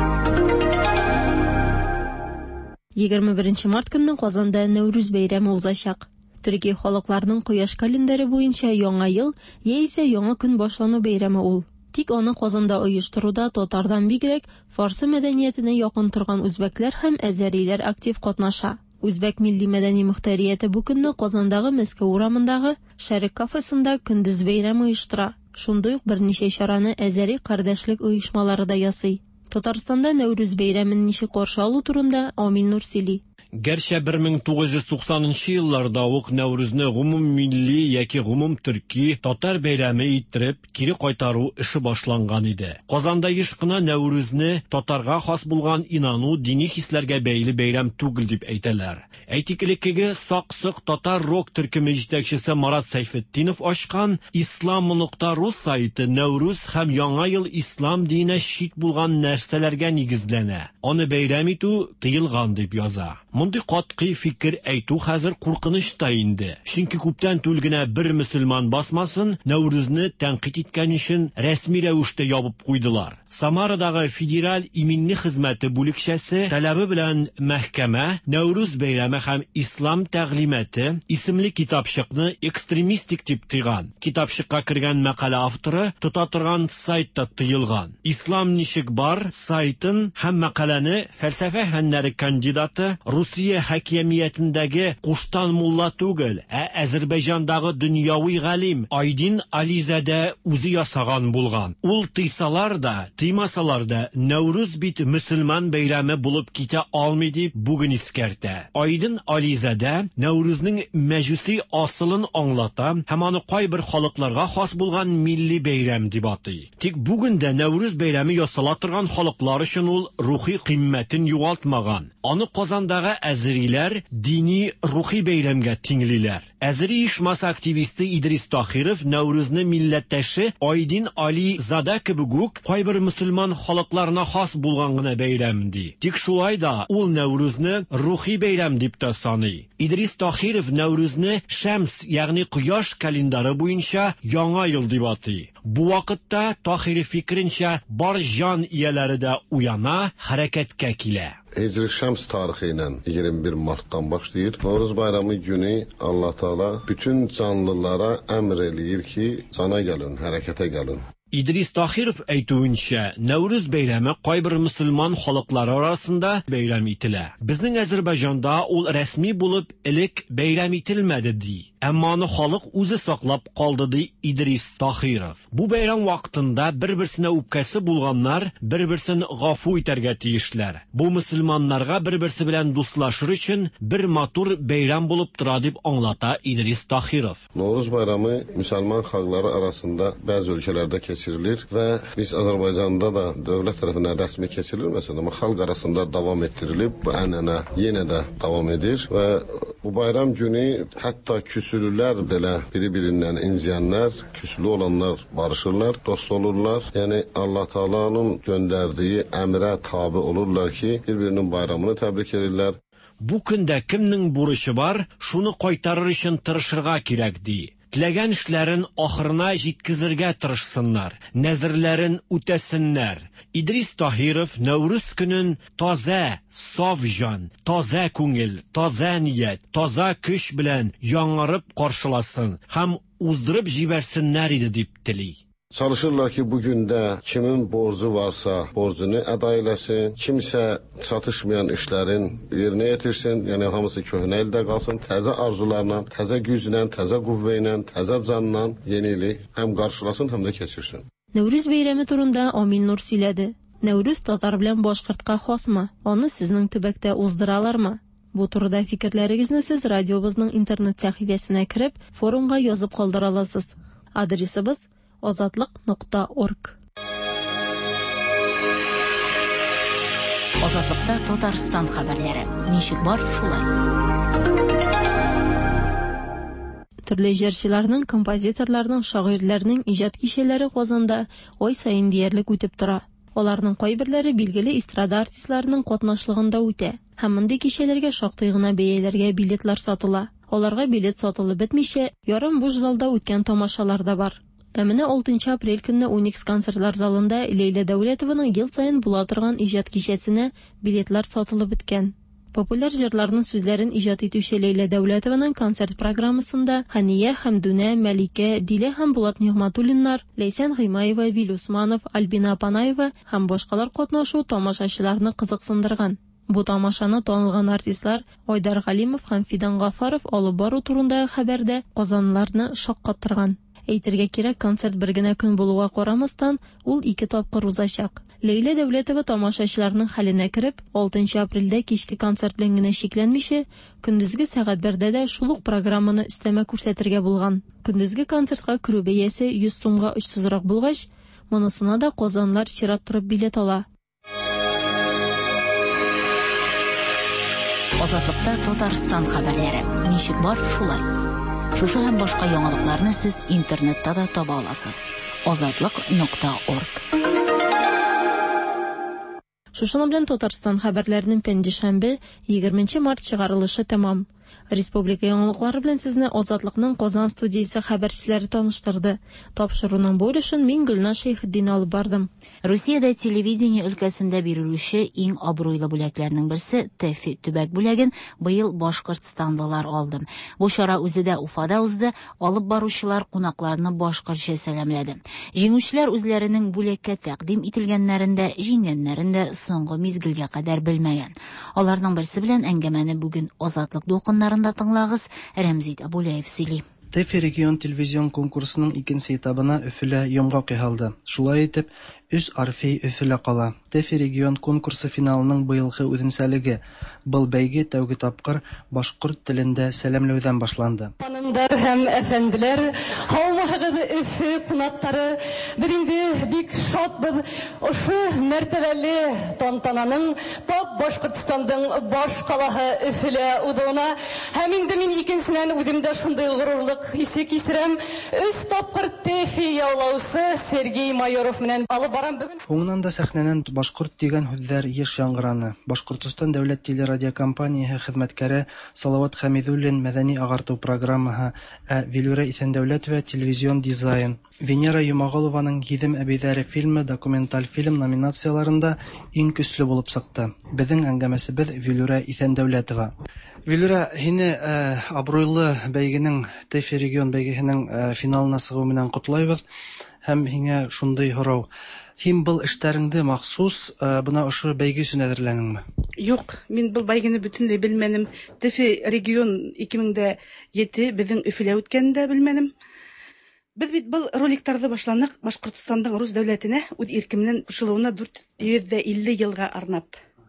егерме беренче март көнне Казанда Нәүрүз бәйрәме узачак. Төрки халыкларның кояш календаре буенча яңа ел яисә яңа көн башлану бәйрәме ул. Тик аны Казанда оештыруда татардан бигрәк фарсы мәдәниятенә якын торган үзбәкләр һәм әзәриләр актив катнаша. Үзбәк милли мәдәни мөхтәрияте бу көнне Казандагы Мәскәү урамындагы Шәрик кафесында көндез бәйрәме оештыра. Шундый ук берничә чараны әзәри кардәшлек оешмалары да ясый. Татарстанда Нәүрүз бәйрәмен ничек каршы алу турында Амин Нур сөйли. Гәрчә бер мең тугыз йөз туксанынчы елларда ук Нәүрүзне гомум милли яки гомум төрки татар бәйрәме иттереп кире кайтару эше башланган иде. Казанда еш кына Нәүрүзне татарга хас булган инану дини хисләргә бәйле бәйрәм түгел дип әйтәләр. Әйтиклеккеге сак-сык татар рок төркеме җитәкчесе Марат Сайфетдинов ачкан ислам нокта ру сайты Нәүрүз һәм яңа ел ислам дине шит булган нәрсәләргә нигезләнә. Аны бәйрәм итү тыелган дип яза. Мондый катгый фикер әйтү хәзер куркыныч та инде. Чөнки күптән түгел генә бер мөселман басмасын Нәүрүзне тәнкыйть иткән өчен рәсми рәвештә ябып куйдылар. Самарадагы федераль иминли хезмәте бүлекчәсе талабы белән мәхкәмә Нәүрүз бәйрәме һәм ислам тәгълиматы исемле китапчыкны экстремистик дип тыйган. Китапчыкка кергән мәкалә авторы тота торган сайтта тыелган. Ислам ничек бар сайтын һәм мәкаләне фәлсәфә фәннәре кандидаты Русия хакимиятендәге куштан мулла түгел, ә Азәрбайҗандагы дөньяви галим Айдин Ализадә үзе ясаган булган. Ул тыйсалар да, тыймасалар да Нәүрүз бит мөселман бәйрәме булып китә алмый дип бүген искәртә. Айдин Ализадә Нәүрүзнең мәҗүси асылын аңлата һәм аны кайбер халыкларга хас булган милли бәйрәм дип атый. Тик бүген дә Нәүрүз бәйрәме ясала торган халыклар өчен ул рухи кыйммәтен югалтмаган. Аны Казандагы әзриләр дини рухи бәйрәмгә тиңлиләр. Әзри ишмасы активисты Идрис Тахиров Нәүрүзне милләттәше Айдин Али Зада кебек кайбер мөселман халыкларына хас булган гына бәйрәм ди. Тик шулай да ул Нәүрүзне рухи бәйрәм дип та саный. Идрис Тахиров Нәүрүзне Шәмс, ягъни кояш календары буенча яңа ел дип атый. Бу вакытта Тахиров фикеренчә бар җан ияләре дә уяна, хәрәкәткә килә. Hicri Şəms tarixi ilə iyirmi bir martdan başlayır. Novruz bayramı günü Allah Taala bütün canlılara əmr eləyir ki, cana gəlin, hərəkətə gəlin. İdris Tahirov әйтүенчә, Нәүрүз бәйрәме кайбер мөселман халыклары арасында бәйрәм ителә. Безнең Азәрбайҗанда ул рәсми булып элек бәйрәм ителмәде ди. Әмма аны халык үзе саклап калды ди Идрис Тахиров. Бу бәйрәм вакытында бер-берсенә үпкәсе булганнар бер-берсен гафу итәргә тиешләр. Бу мөселманнарга бер-берсе белән дуслашыр өчен бер матур бәйрәм булып тора дип аңлата Идрис Тахиров. Novruz bayramı müsəlman xalqları arasında bəzi ölkələrdə keçirilir və biz Azərbaycanda da dövlət tərəfindən rəsmi keçirilməsə də xalq arasında davam etdirilib. Bu ənənə yenə də davam edir və Bu bayram günü hatta küsülüler belə biri-birindən inciyənlər, küsülü olanlar barışırlar, dost olurlar. Yəni Allah Taala'nın göndərdiyi əmrə tabe olurlar ki, bir-birinin bayramını təbrik edirlər. Bu көндә кемнең бурычы бар, шуны кайтарыр өчен тырышырга кирәк ди. Теләгән эшләрен ахырына җиткезергә тырышсыннар, нәзерләрен үтәсеннәр. Идрис Таһиров Нәүрүз көнен таза, саф җан, таза күңел, таза ният, таза көч белән яңарып каршыласын һәм уздырып җибәрсеннәр иде дип тели. Çalışırlar ki bugün de kimin borcu varsa borcunu əda eləsin, kimsə çatışmayan işlərin yerinə yetirsin, yəni hamısı köhnə əldə qalsın, təzə arzularla, təzə güclə, təzə qüvvə ilə, təzə canla yeni ili həm qarşılasın, həm də keçirsin. Нәүрүз бәйрәме турында Амин Нур сөйләде. Нәүрүз татар белән башкортка хасмы? Аны сезнең төбәктә уздыралармы? Бу турыда фикерләрегезне сез радиобызның интернет сәхифәсенә кирип, форумга язып калдыра аласыз. Адресыбыз азатлык нокта орг. Азатлыкта Татарстан хәбәрләре. Ничек бар шулай? Төрле җырчыларның, композиторларның, шагыйрьләрнең иҗат кичәләре Казанда ай саен диярлек үтеп тора. Аларның кайберләре билгеле эстрада артистларының катнашлыгында үтә. Һәм мондый кичәләргә шактый гына бәяләргә билетлар сатыла. Аларга билет сатылып бетмичә, ярым буш залда үткән тамашалар да бар. Ә менә алтынчы апрель көнне Уникс концертлар залында Лейла Дәүләтованың ел саен була торган иҗат кичәсенә билетлар сатылып беткән. Популяр җырларның сүзләрен иҗат итүче Лейла Дәүләтованың концерт программасында Хания Хәмдүнә, Мәликә, Дилә һәм Булат Нигъматуллиннар, Ләйсән Гыймаева, Вил Усманов, Альбина Панаева һәм башкалар катнашу тамашачыларны кызыксындырган. Бу тамашаны танылган артистлар Айдар Галимов һәм Фидан Гафаров алып бару турындагы хәбәрдә казанлыларны шаккаттырган. Әйтергә кирәк, концерт бер генә көн булуга карамастан, ул ике тапкыр узачак. Лейла Дәүләтова тамашачыларның хәленә кирип, алтынчы апрельдә кичке концерт белән генә шикләнмичә, көндезге сәгать бердә дә шул ук программаны өстәмә күрсәтергә булган. Көндезге концертка керү бәясе йөз сумга очсызрак булгач, монысына да казанлылар чират турып билет ала. Азатлыкта Татарстан хәбәрләре. Ничек бар шулай? Шушы һәм башка яңалыкларны сез интернетта да таба аласыз. азатлык нокта орг. Шушының белән Татарстан хәбәрләренең пәнҗешәмбе егерменче март чыгарылышы тәмам. Республика яңалыклары белән сезне Азатлыкның Казан студиясе хәбәрчеләре таныштырды. Тапшыруның бу өлешен мин Гөлнар Шәйхетдин алып бардым. Русиядә телевидение өлкәсендә бирелүче иң абруйлы бүләкләрнең берсе ТЭФИ төбәк бүләген быел Башкортстанлылар алды. Бу чара үзе дә Уфада узды, алып баручылар кунакларны башкортча сәламләде. Җиңүчеләр үзләренең бүләккә тәкъдим ителгәннәрен дә, җиңгәннәрен дә соңгы мизгелгә кадәр белмәгән. Аларның берсе белән әңгәмәне бүген Азатлык дулкыннарында тыңлагыз, Рәмзит Абулаев сөйли. ТЭФИ регион телевизион конкурсының икенче этабына Өфөлә йомгак яһалды. Шулай итеп, үз Орфей Өфөлә кала. ТЭФИ регион конкурсы финалының быелгы үзенчәлеге. Был бәйге тәүге тапкыр башкорт телендә сәламләүдән башланды. Ханымдар һәм әфәнделәр, һаумыгыз Өфө кунаклары, без инде бик шатбыз ошо мәртәбәле тантананың тап Башкортстандың баш калаһы Өфөлә узуына һәм инде мин икенчесеннән үземдә шундый горурлык хисе кисерәм. Үз тапкыр ТЭФИ яулаучысы Сергей Майоров менән алып барам бүген. Фоннан да сәхнәнән башкорт дигән һүзләр еш яңгыраны. Башкортстан дәүләт телерадиокомпаниясе хезмәткәре Салават Хәмидуллин мәдәни агарту программаһы, ә Вилүрә Исәндәүләтова телевизион дизайн. Венера Юмаголованың Гидем әбидәре фильмы документаль фильм номинацияларында иң көчле булып сыкты. Безнең әңгәмәсебез Вилүрә Исәндәүләтова. Вилүрә, һине абруйлы бәйгенең ТЭФИ регион бәйгесенең финалына сыгу белән котлайбыз һәм һиңа шундый һорау. Һин был эшләреңдә махсус бына ошо бәйге өчен әзерләнеңме? Юк, мин был бәйгене бөтенләй белмәдем. ТЭФИ регион ике мең җиде безнең Өфөлә үткәндә белмәдем. Без бит был роликтарда башланык Башкортстандың рус дәүләтенә үз иркеменнән кушылуына дүрт йөз илле елга арнап.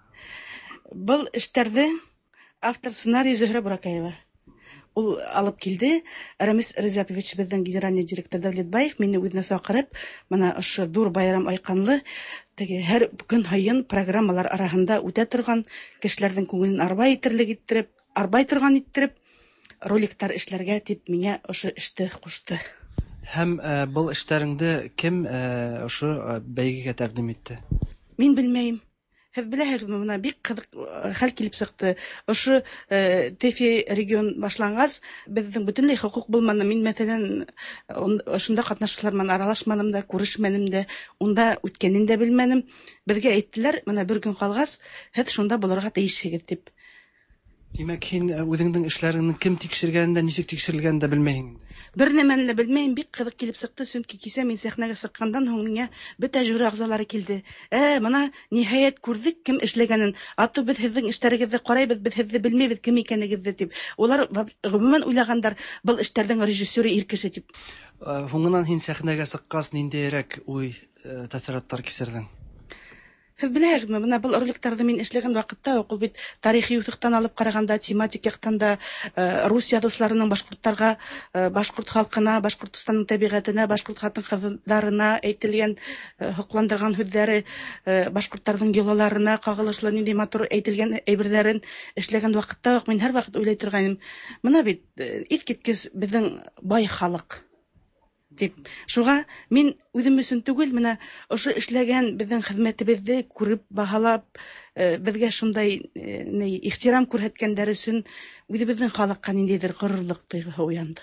Был эштәрдә автор сценарий Зөһрә Буракаева. Ул алып килде. Рамис Ризапович безнең генеральный директор Дәүләтбаев мине үзенә сакырып, менә ошо дур байрам айканлы теге һәр көн һайын программалар арасында үтә торган, кешеләрнең күңелен арбай итерлек иттереп, арбай торган иттереп роликтар эшләргә дип миңа ошо эште кушты. Һәм был эшләреңдә кем ошо бәйгегә тәкъдим итте? Мин белмәйм. Һез беләһегезме, менә бик кызык хәл килеп сыкты. Ошо ТЭФИ регион башлангас, безнең бөтенләй хукук булманы. Мин мәсәлән ошонда катнашучылар менән аралашмадым да, күрешмәдем дә, унда үткәнен дә белмәдем. Безгә әйттеләр, менә бер көн калгас, һез шунда булырга тиешсегез дип. Димәк, һин үзеңнең эшләреңне кем тикшергәнен дә, ничек тикшерелгәнен дә белмәйһең. Бер нәмәне дә белмәйм, бик кызык килеп сыкты, чөнки кисә мин сәхнәгә сыккандан һуң миңа бөтә жюри агзалары килде. Ә, моны ниһаять күрдек кем эшләгәнен. Ату без һезнең эшләрегезне карайбыз, без һезне белмәйбез кем икәнегезне дип. Улар гомумән уйлагандар, был эшләрдән режиссеры ир кеше дип. Һуңыннан һин сәхнәгә сыккас, ниндәйрәк уй тәэсиратлар кисердең? Һез беләһегезме, менә был роликтарда мин эшләгән вакытта ук ул бит тарихи юсыктан алып караганда, тематик яктан да рус язучыларының башкортларга, башкорт халкына, Башкортстанның табигатына, башкорт хатын-кызларына әйтелгән хокландырган сүзләре, башкортларның йолаларына кагылышлы нинди матур әйтелгән әйберләрен эшләгән вакытта ук мин һәрвакыт уйлый торганым, менә бит искиткеч безнең бай халык дип. Шуга мин үзем өчен түгел, менә ошо эшләгән безнең хезмәтебезне күреп, баһалап, безгә шундай ихтирам күрһәткәннәр өчен үзебезнең халыкка ниндидер горурлык тойгысы уянды.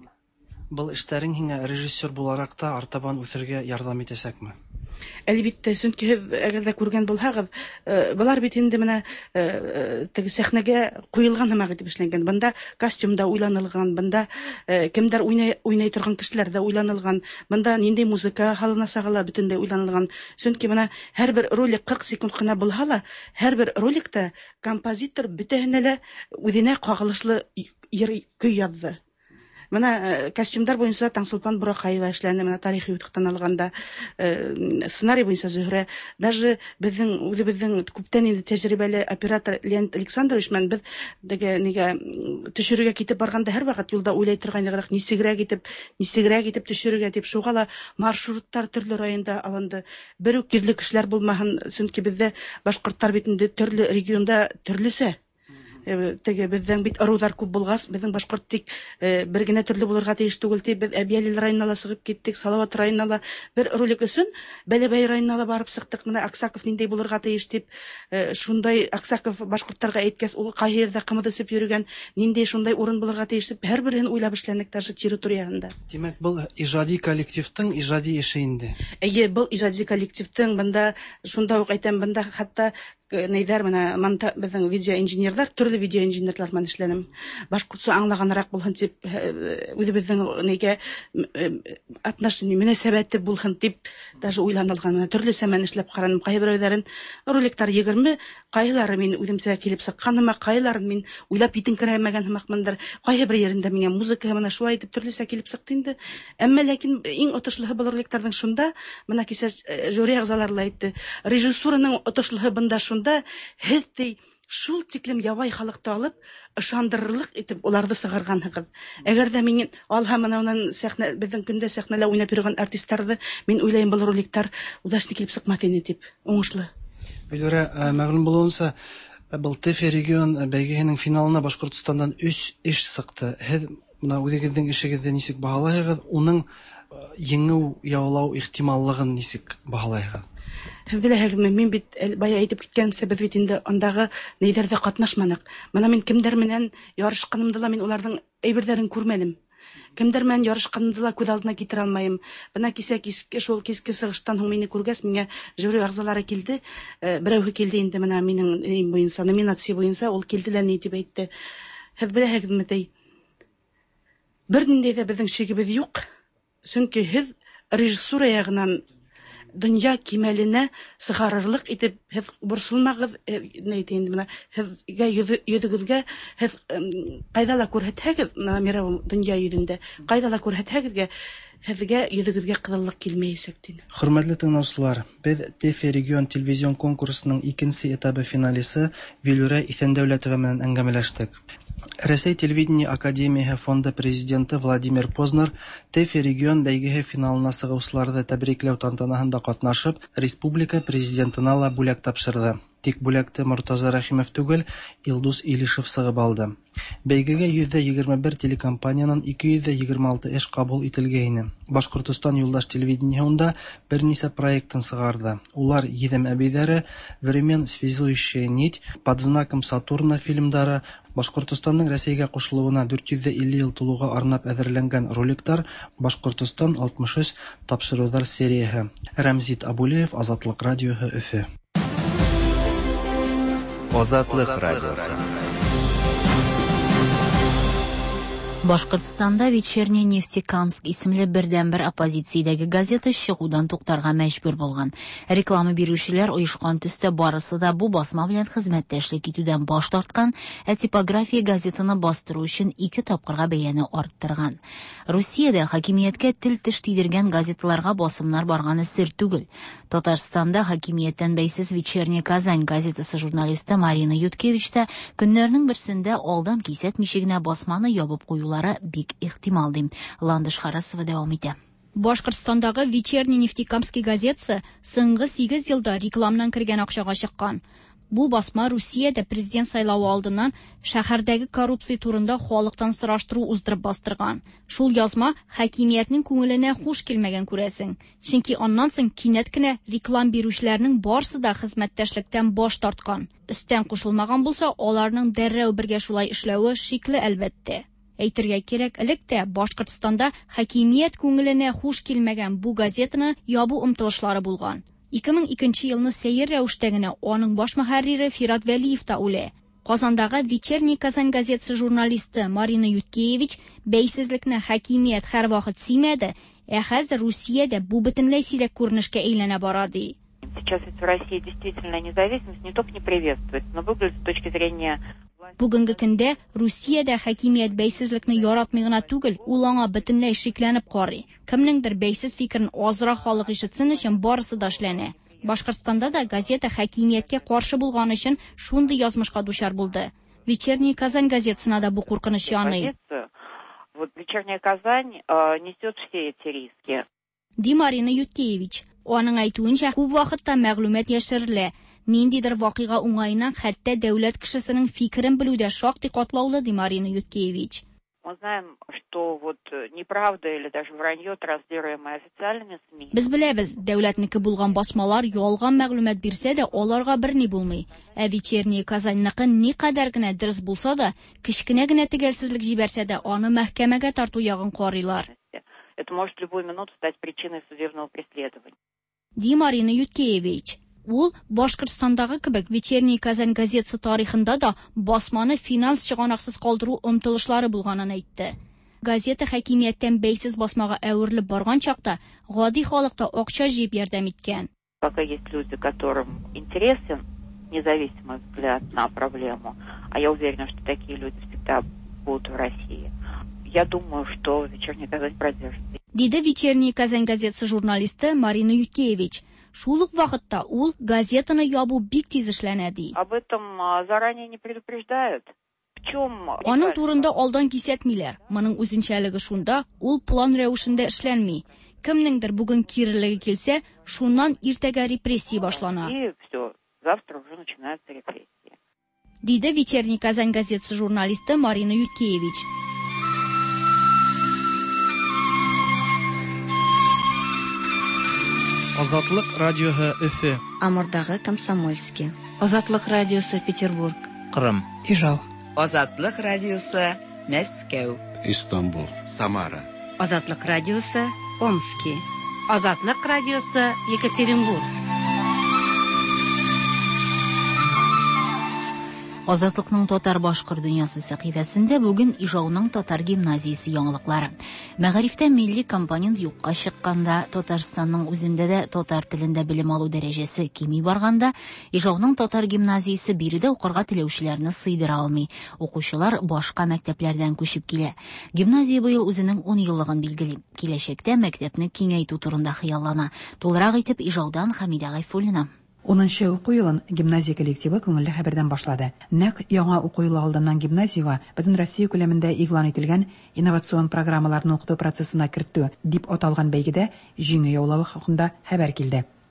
Был эшләрең һиңа режиссер буларак та артабан үсәргә ярдәм итәсәкме? Әлбиттә, чөнки әгәр дә күргән булһагыз, булар бит инде менә теге сәхнәгә куелган һәм итеп эшләнгән. Бында костюмда уйланылган, бында кемдер уйнай уйнай торган кешеләр дә уйланылган, бында нинди музыка халынасагыла бөтенләй уйланылган. Чөнки менә һәрбер ролик кырк секунд кына булһа ла, һәрбер роликта композитор бөтәһенә лә үзенә кагылышлы көй язды. Менә костюмдар буенча Таңсулпан Буракаева эшләнде, менә тарихи ютыктан алганда, сценарий буенча Зөһрә, даже безнең үзебезнең күптән инде тәҗрибәле оператор Леонид Александрович мен без дигә нигә төшерүгә китеп барганда һәрвакыт юлда уйлай торган нисегрәк итеп, нисегрәк итеп төшерүгә дип, шуга ла маршруттар төрле районда алынды. Бер үк кирле кешеләр булмаһын, чөнки бездә башкортлар бит инде төрле регионда төрлесе. Теге безнең бит арулар күп булгас, безнең башкорт тик бер генә төрле булырга тиеш түгел дип, без Әбиялил районына сыгып киттек, Салават районына бер ролик өчен Бәләбәй районына барып сыктык. Менә Аксаков ниндәй булырга тиеш дип, шундай Аксаков башкортларга әйткәс, ул кайһы ердә кымыдысып йөргән, ниндәй шундай урын булырга тиеш дип, һәрберен уйлап эшләнек ташы территориясында. Димәк, был иҗади коллективтың иҗади эше инде. Әйе, был иҗади коллективтың, бында шунда ук әйтәм, бында хәтта нәйдәр менә монта безнең видеоинженерлар, төрле видеоинженерлар мен эшләнем. Башкортча аңлаганрак булһын дип, үзебезнең нигә атнашыны мөнәсәбәте булһын дип, даже уйланылган төрле сәмән эшләп караным. Кайберәүләрен роликтар егерме, кайһылары мин үземчә килеп сыкканыма, кайһыларын мин уйлап итинкерәмәгән хәмәкмендер. Кайбер yerендә миңа музыка менә шулай итеп төрлесә килеп сыкты инде. Әмма ләкин иң отышлыһы был роликтарның шунда, менә кисә жюри агзалары әйтте, режиссураның отышлыһы бында шунда, һез шул тиклем ябай халыкты алып, ышандырырлык итеп уларны сыгарганһыгыз. Әгәр дә мин алһа менәннән сәхнә, безнең көндә сәхнәлә уйнап йөргән артистларны, мин уйлайм, был роликтар удачны килеп сыкмас иде дип, уңышлы. Белүрә, мәгълүм булуынса, был ТЭФИ регион бәйгеһенең финалына Башкортстандан өч эш сыкты. Һез менә үзегезнең эшегезне ничек баһалайсыз? Уның еңү яулау ихтималлыгын ничек баһалайсыз? Һез беләһегезме, мин бит бая әйтеп киткәнчә, без бит инде андагы нәйдәрдә катнашманык. Менә мин кемдер менән ярышканымда ла мин уларның әйберләрен күрмәдем. Кемдер менән ярышканымда ла күз алдына китерә алмаем. Менә кисә киске шул киске сыгыштан һуң мине күргәс, миңа жюри агзалары килде. Берәүһе килде инде менә минең ним буенча, номинация буенча, ул килде лә ни дип әйтте. Һез беләһегезме, ди, бер ниндәй дә безнең шигебез юк. Чөнки һез режиссура ягыннан дөнья кимәленә сыгарырлык итеп һез борсылмагыз, нәйтә инде менә һезгә йөзегезгә һез кайда ла күрһәтһәгез, мира дөнья йөзендә кайда ла күрһәтһәгезгә, һезгә йөзегезгә кызыллык килмәячәк дине. Хөрмәтле тыңлаучылар, без ТЭФИ регион телевизион конкурсының икенче этабы финалисты Вилүрә Исәндәүләтова белән әңгәмәләштек. Рәсәй телевидение академияһы фонды президенты Владимир Познер ТЭФИ регион бәйгеһе финалына сыгыучыларны тәбрикләү тантанаһында катнашып, республика президентына ла бүләк тапшырды. Тик бүләкте Мортаза Рәхимов түгел, Илдус Илишев сыгып алды. Бәйгегә йөз егерме бер телекомпаниянан ике йөз егерме алты эш кабул ителгәйне. Башкортстан юлдаш телевидениеһында берничә проектын сыгарды. Улар «Едем әбейҙәре», «Времен связующая нить», «Под знаком Сатурна» фильмдары, Башкортстанның Рәсәйгә кушылуына дүрт йөз илле ел тулуга арнап әзерләнгән роликтар, Башкортстан алтмыш өч тапшырулар серияһы. Рәмзит Абулеев, Азатлык радиоһы, Өфе. Азатлык радиосы. Башкортстанда «Вечерний Нефтекамск» исемле бердән-бер оппозициядәге газета чыгудан туктарга мәҗбүр булган. Реклама бирүчеләр оешкан төстә барысы да бу басма белән хезмәттәшлек итүдән баш тарткан, ә типография газетаны бастыру өчен ике тапкырга бәяне арттырган. Русиядә хакимияткә тел теш тидергән газеталарга басымнар барганы сер түгел. Татарстанда хакимияттән бәйсез «Вечерняя Казань» газетасы журналисты Марина Юткевич та көннәрнең берсендә алдан кисәт мишегенә басманы ябып куюлар бик ихтимал дим. Ландыш Харасова дәвам итә. Башкортстандагы «Вечерний Нефтекамский» газетасы соңгы сигез елда рекламнан кергән акчага чыккан. Бу басма Русиядә президент сайлауы алдыннан шәһәрдәге коррупция турында халыктан сораштыру уздырып бастырган. Шул язма хакимиятның күңеленә хуш килмәгән күрәсең. Чөнки аннан соң кинәт кенә реклам бирүчеләрнең барысы да хезмәттәшлектән баш тарткан. Өстән кушылмаган булса, аларның дәррәү бергә шулай эшләве шикле әлбәттә. Әйтергә кирәк, электә Башкортстанда хакимият күңеленә хуш килмәгән бу газетаны ябу омтылышлары булган. ике мең икенче елны сәер рәвештә генә аның баш мөхәррире Фират Вәлиев та үлә. Казандагы «Вечерний Казань» газетасы журналисты Марина Юткевич бәйсезлекне хакимият һәрвакыт симәде, ә хәзер Русиядә бу бөтенләй сирәк күренешкә әйләнә бара ди. Сейчас в России действительно независимость не только не приветствуется, но выглядит с точки зрения... Бүгенге көндә Русиядә хакимият бәйсезлекне яратмый гына түгел, ул аңа бөтенләй шикләнеп карый. Кемнеңдер бәйсез фикерен азрак халык ишетсен өчен барысы да эшләнә. Башкортстанда да газета хакимияткә каршы булган өчен шундый язмышка дучар булды. «Вечерний Казань» газетасына да бу куркыныч яный. Вот «Вечерняя Казань» несет все эти риски. Ди Марина Юткевич. Аның әйтүенчә, күп вакытта мәгълүмат яшерелә. Ниндидер вакыйга уңайыннан хәтта дәүләт кешесенең фикерен белүдә шактый катлаулы, ди Марина Юткевич. Мы знаем, что вот неправда или даже вранье, транслируемое официальными СМИ. Без беләбез, дәүләтнеке булган басмалар ялган мәгълүмат бирсә дә, аларга берни булмый. Ә «Вечерняя Казаньныкы» никадәр генә дөрес булса да, кичкенә генә төгәлсезлек җибәрсә дә, аны мәхкәмәгә тарту ягын карыйлар. Это может в любую минуту стать причиной судебного преследования. Ди Марина Юткевич. Ул Башкортстандагы кебек «Вечерний Казань» газетасы тарихында да басманы финанс чыганаксыз калдыру омтылышлары булганын әйтте. Газета хакимияттән бәйсез басмага әверелеп барган чакта гади халыкта акча җыеп ярдәм иткән. Пока есть люди, которым интересен независимый взгляд на проблему, а я уверена, что такие люди всегда будут в России. Я думаю, что «Вечерняя Казань» продержится. Диде «Вечерняя Казань» газетасы журналисты Марина Юткевич. Шулык вакытта ул газетаны ябу бик тиз эшләнә ди. Об этом заранее не предупреждают. В чем? Аның турында алдан кисәтмиләр. Моның үзенчәлеге шунда, ул план рәвешендә эшләнми. Кемнеңдер бүген кирелеге килсә, шуннан иртәгә репрессия башлана. И всё, завтра уже начинаются репрессии. Диде «Вечерний Казань» газетасы журналисты Марина Юткевич. Азатлык радиоһы, Өфе. Амурдагы Комсомольский. Азатлык радиосы, Петербург. Кырым. Ижау. Азатлык радиосы, Мәскәү. Истанбул. Самара. Азатлык радиосы, Омский. Азатлык радиосы, Екатеринбург. Азатлыкның татар башкыр дөньясы сәхифәсендә бүген Ижауның татар гимназиясе яңалыклары. Мәгарифтә милли компонент юкка чыкканда, Татарстанның үзендә дә татар телендә белем алу дәрәҗәсе кими барганда, Ижауның татар гимназиясе биредә укырга теләүчеләрне сыйдыра алмый. Укучылар башка мәктәпләрдән күчеп килә. Гимназия быел үзенең ун еллыгын билгели. Киләчәктә мәктәпне киңәйтү турында хыяллана. Тулырак итеп Ижаудан Хәмидә Гайфуллина. унынчы уку елын гимназия коллективы күңелле хәбәрдән башлады. Нәкъ яңа уку елы алдыннан гимназиягә бөтен Россия күләмендә игълан ителгән инновацион программаларны укыту процессына кертү дип аталган бәйгедә җиңү яулавы хакында хәбәр килде.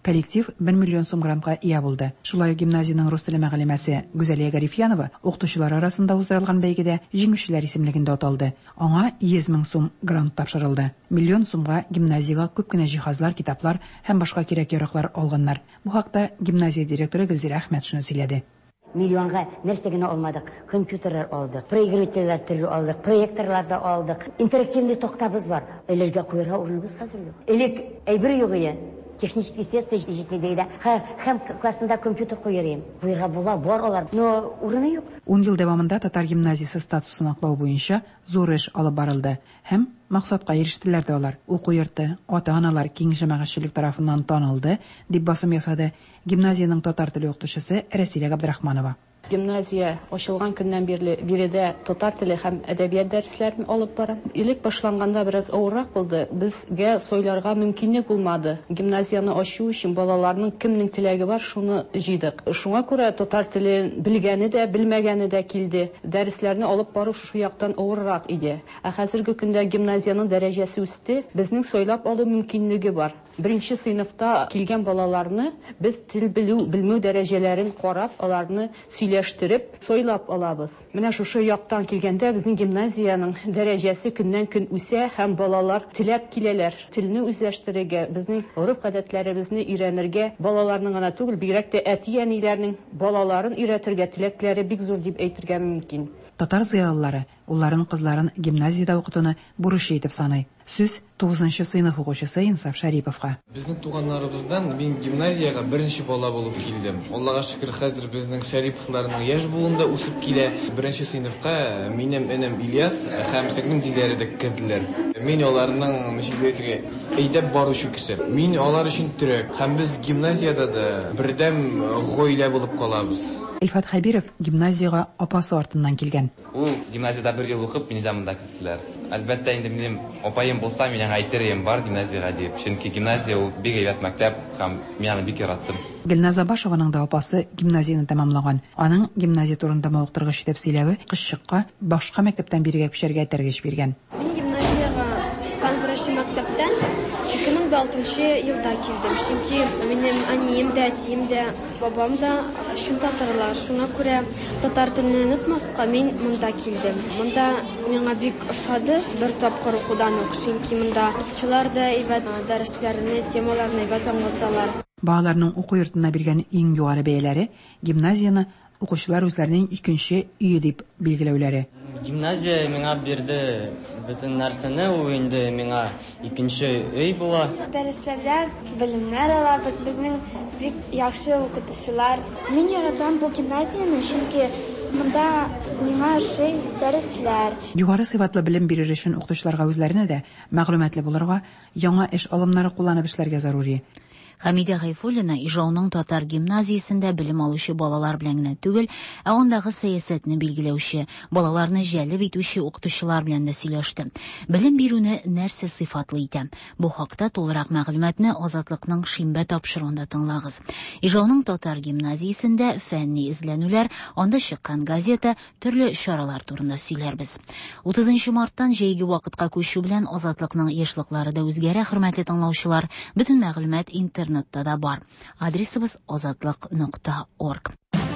Коллектив бер миллион сум грантка ия булды. Шулай ук гимназиянең рус теле мәгълүмәсе Гүзәлия Гарифьянова укытучылар арасында уздырылган бәйгедә җиңүчеләр исемлегендә аталды. Аңа йөз мең сум грант тапшырылды. Миллион сумга гимназиягә күп кенә җиһазлар, китаплар һәм башка кирәк-яраклар алганнар. Бу хакта гимназия директоры Гөлзирә Әхмәт шуны сөйләде. Миллионга нәрсә генә алмадык. Компьютерлар алдык, проигрывательләр төрле алдык, проекторлар да алдык. Интерактивный тохтабыз бар. Эләргә куярга урыныбыз хәзер юк. Элек әйбер юк иде. Технический естественно җитмәде. Һәм классында компьютер куярым. Куярга була, бар алар. Но урыны юк. ун ел дәвамында татар гимназиясе статусын аклау буенча зур эш алып барылды. Һәм максатка ирештеләр дә алар. Уку йорты, ата-аналар киң җәмәгатьчелек тарафыннан танылды, дип басым ясады гимназиянең татар теле укытучысы Рәсилә Габдрахманова. Гимназия ачылган көннән бирле биредә татар теле һәм әдәбият дәресләрен алып бара. Илек башланганда бераз авыррак булды. Безгә сойларга мөмкинлек булмады. Гимназияны ачу өчен балаларның кемнең теләге бар, шуны җыйдык. Шуңа күрә татар телен белгәне дә, белмәгәне дә килде. Дәресләрне алып бару шу яктан авыррак иде. Ә хәзерге көндә гимназияның дәрәҗәсе үсте. Безнең сойлап алу мөмкинлеге бар. Беренче сыйныфта килгән балаларны без тел белү, белмәү дәрәҗәләрен карап, аларны сөйләштереп, сойлап алабыз. Менә шушы яктан килгәндә безнең гимназияның дәрәҗәсе көннән-көн үсә һәм балалар теләп киләләр. Телне үзләштерергә, безнең урып-гадәтләребезне өйрәнергә, балаларның гына түгел, бигрәк тә әти-әниләрнең балаларын өйрәтергә теләкләре бик зур дип әйтергә мөмкин. Татар зыялылары улларын кызларын гимназиядә укытуны бурыч итеп саный. Сүз тугызынчы сыйныф укучысы Инсаф Шәриповка. Безнең туганнарыбыздан мин гимназиягә беренче бала булып килдем. Аллага шөкер, хәзер безнең Шәриповларның яшь буында үсеп килә. Беренче сыйныфка минем энем Ильяс һәм сеңлем Диләрә дә керделәр. Мин аларның ничек әйдәп баручы кеше. Мин алар өчен төрек. Һәм без гимназиядә дә бердәм гаилә булып калабыз. Илфат Хәбиров гимназиягә апасы артыннан килгән. Ул гимназиядә бер ел укып, мине дә монда керттеләр. Әлбәттә, инде минем апаем булса, мин аңа әйтерем бар гимназиягә дип. Чөнки гимназия ул бик әйбәт мәктәп һәм мин аны бик яраттым. Гөлназа Башованың да апасы гимназияны тәмамлаган. Аның гимназия турында мавыктыргыч итеп сөйләве кызчыкка башка мәктәптән бирегә күчәргә тәргеш биргән. Мин гимназиягә Санбурыш мәктәптән ике мең алтынчы елда килдем. Чөнки минем әнием дә, әтием дә, бабам да шун татарлар. Шуңа күрә татар телен онытмаска мин монда килдем. Монда миңа бик ошады. Бер тапкыр укудан ук, чөнки монда укытучылар да әйбәт дәресләрне, темаларны әйбәт аңлаталар. Балаларның уку йортына биргән иң югары бәяләре гимназияны укучылар үзләренең икенче өе дип билгеләүләре. Гимназия миңа бирде бөтен нәрсәне, ул инде миңа икенче өй була. Дәресләрдә белемнәр алабыз, безнең бик яхшы укытучылар. Мин яратам бу гимназияны, чөнки монда миңа шей дәресләр. Югары сыйфатлы белем бирер өчен укытучыларга үзләренә дә мәгълүматлы булырга, яңа эш алымнары кулланып эшләргә зарури. Хәмидә Гайфуллина Ижауның татар гимназиясендә белем алучы балалар белән генә түгел, ә андагы сәясәтне билгеләүче, балаларны җәлеп итүче укытучылар белән дә сөйләште. Белем бирүне нәрсә сыйфатлы итә? Бу хакта тулырак мәгълүматны Азатлыкның шимбә тапшыруында тыңлагыз. Ижауның татар гимназиясендә фәнни эзләнүләр, анда чыккан газета, төрле чаралар турында сөйләрбез. утызынчы марттан җәйге вакытка күчү белән Азатлыкның яшьлыклары да үзгәрә, хөрмәтле тыңлаучылар. Бөтен мәгълүмат интернетта да бар. Адресыбыз азатлык нокта орг.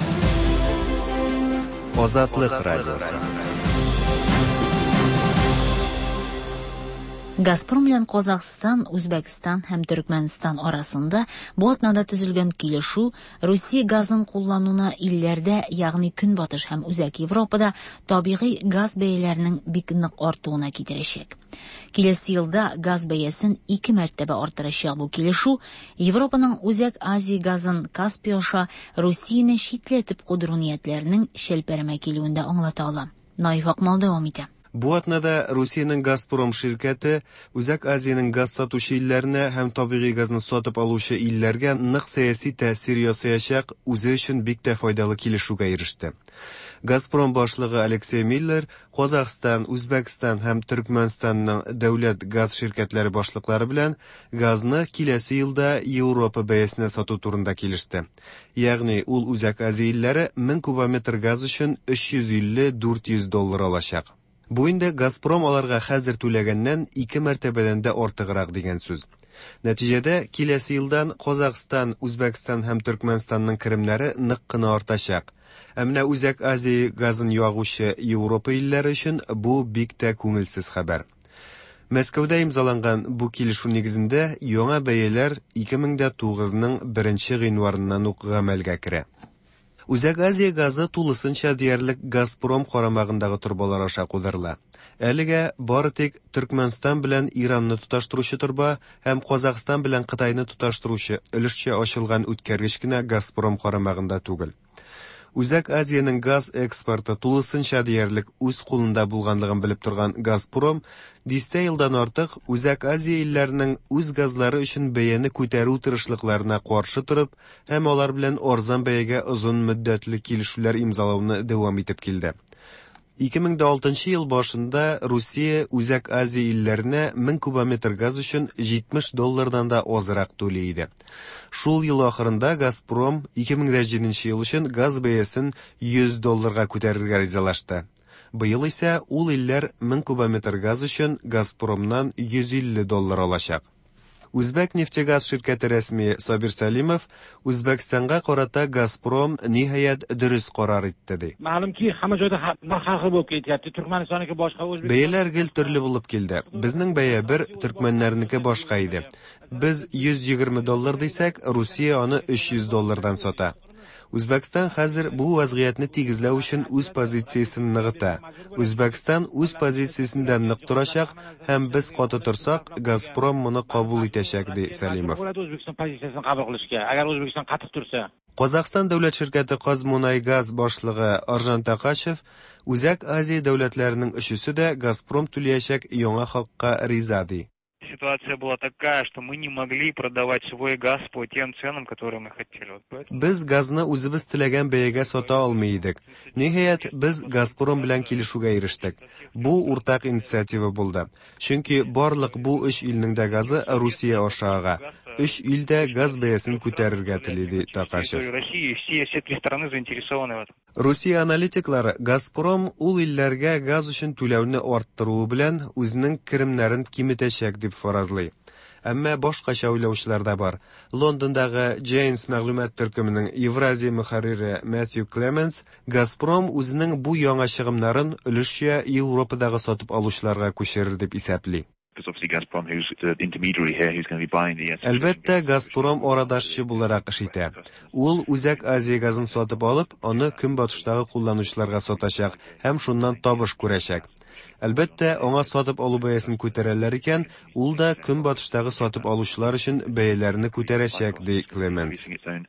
Азатлык радиосы. Газпром белән Казакъстан, Үзбәкстан һәм Төркмәнстан арасында бу атнада төзелгән килешү Русия газын куллануны илләрдә, ягъни Көнбатыш һәм Үзәк Европада табигый газ бәяләренең бик нык артуына китерәчәк. Киләсе елда газ бәясен ике мәртәбә арттырачак бу килешү Европаның Үзәк Азия газын Каспий аша Русияне читләтеп кудыру ниятләренең шәлпәрәмә килүендә аңлата ала. Наиф Акмал дәвам итә. Бу атнада Русиянең Газпром ширкәте Үзәк Азияның газ сатучы илләренә һәм табигый газны сатып алучы илләргә нык сәяси тәэсир ясаячак, үзе өчен бик тә файдалы килешүгә иреште. Газпром башлыгы Алексей Миллер Казакъстан, Үзбәкстан һәм Төркмәнстанның дәүләт газ ширкәтләре башлыклары белән газны киләсе елда Европа бәясенә сату турында килеште. Ягъни ул Үзәк Азия илләре мең кубометр газ өчен өч йөз илле - дүрт йөз доллар алачак. Бу инде Газпром аларга хәзер түләгәннән ике мәртәбәдән дә артыграк дигән сүз. Нәтиҗәдә киләсе елдан Казакъстан, Үзбәкстан һәм Төркмәнстанның керемнәре нык кына артачак. Ә менә Үзәк Азия газын ягучы Европа илләре өчен бу бик тә күңелсез хәбәр. Мәскәүдә имзаланган бу килешү нигезендә яңа бәяләр ике мең тугызның беренче гыйнварыннан ук гамәлгә керә. Үзәк Азия газы тулысынча диярлек Газпром карамагындагы торбалар аша кудырыла. Әлегә бары тик Төркмәнстан белән Иранны тоташтыручы торба һәм Казакъстан белән Кытайны тоташтыручы өлешчә ачылган үткәргеч кенә Газпром карамагында түгел. Үзәк Азияның газ экспорты тулысынча диярлек үз кулында булганлыгын белеп торган Газпром дистә елдан артык Үзәк Азия илләренең үз газлары өчен бәяне күтәрү тырышлыкларына каршы торып, һәм алар белән арзан бәягә озын мөддәтле килешүләр имзалауны дәвам итеп килде. ике мең алтынчы ел башында Русия Үзәк Азия илләренә мең кубометр газ өчен җитмеш доллардан да азрак түли иде. Шул ел ахырында Газпром ике мең җиденче ел өчен газ бәясен йөз долларга күтәрергә ризалашты. Быел исә ул илләр мең кубометр газ өчен Газпромнан йөз илле доллар алачак. Үзбәк нефтегаз ширкәте рәсми Сабир Салимов Үзбәкстанга карата Газпром ниһаять дөрес карар итте ди. Мәгълүмки, һәм җайда хакы булып китәте. Төркмәнстанныкы башка Үзбәк. Бәяләр гел төрле булып килде. Безнең бәя бер, төркмәннәрнеке башка иде. Без йөз егерме доллар дисәк, Русия аны өч йөз доллардан сата. Үзбәкстан хәзер бу вазгыятны тигезләү өчен үз позициясын ныгыта. Үзбәкстан үз позициясендә нык торачак һәм без каты торсак, Газпром моны кабул итәчәк ди Салимов. Үзбәкстан позициясын кабул кылышка. Әгәр Үзбәкстан катык турса. Казакъстан дәүләт ширкәте Казмунайгаз башлыгы Аржан Такачев Үзәк Азия дәүләтләренең өчесе дә Газпром түләячәк яңа хакка риза ди. Ситуация была такая, что мы не могли продавать свой газ по тем ценам, которые мы хотели. Без газны үзебез теләгән бәягә сата алмый идек. Ниһаять, без Газпром белән килешүгә ирештек. Бу уртак инициатива булды. Чөнки барлык бу өч илнең дә газы Русия аша ага. Өч илдә газ бәясен күтәрергә тели ди Такачев. Русия аналитиклары Газпром ул илләргә газ өчен түләүне арттыру белән үзенең керемнәрен киметәчәк дип фаразлый. Әмма башкача уйлаучылар да бар. Лондондагы Janes мәгълүмат төркеменең Евразия мөхәррире Матthew Clements Газпром үзенең бу яңа чыгымнарын өлешчә Европадагы сатып алучыларга күчерер дип исәпли. Әлбәттә, Газпром арадашчы буларак эш итә. Ул Үзәк Азия газын сатып алып, аны көнбатыштагы кулланучыларга сатачак һәм шуннан табыш күрәчәк. Әлбәттә, аңа сатып алу бәясен күтәрәләр икән, ул да көнбатыштагы сатып алучылар өчен бәяләрне күтәрәчәк ди Клемент.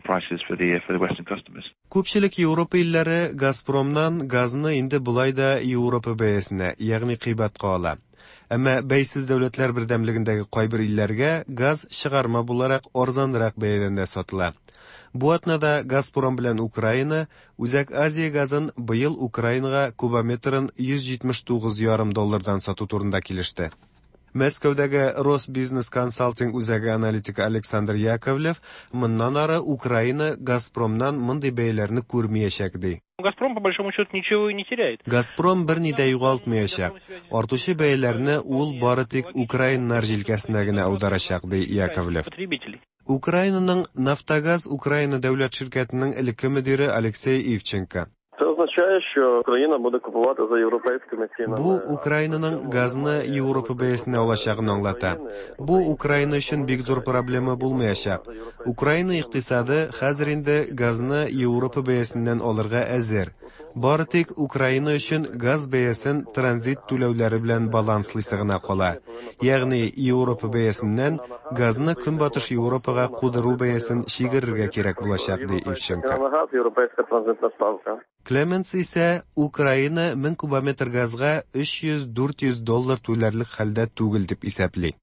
Күпчелек Европа илләре Газпромнан газны инде булай да Европа бәясенә, ягъни кыйбатка ала. Әмма бәйсез дәүләтләр бердәмлегендәге кайбер илләргә газ чыгарма буларак арзанрак бәядән сатыла. Бу атнада Газпром белән Украина Үзәк Азия газын быел Украинага кубометрын йөз җитмеш тугыз ярым доллардан сату турында килеште. Мәскәүдәге Росбизнес консалтинг үзәге аналитики Александр Яковлев моннан ары Украина Газпромнан мондый бәяләрне күрмәячәк ди. Газпром по большому счету ничего и не теряет. Газпром берни дә югалтмаячак. Артучы бәяләрне ул бары тик Украиннар җилкәсенә генә аударачак ди Яковлев. Украинаның Нафтогаз Украина дәүләт ширкәтенең элекке мөдире Алексей Ивченко. Бу Украинаның газны Европа бәясенә алачагын аңлата. Бу Украина өчен бик зур проблема булмаячак. Украина икътисады хәзер инде газны Европа бәясеннән алырга әзер. Бары тик Украина өчен газ бәясен транзит түләүләре белән баланслыйсы гына кала. Ягъни Европа бәясеннән газны көнбатыш Европага кудыру бәясен чигерергә кирәк булачак ди Ивченко. Клеменс исә Украина мең кубометр газга өч йөз - дүрт йөз доллар түләрлек хәлдә түгел дип исәпли.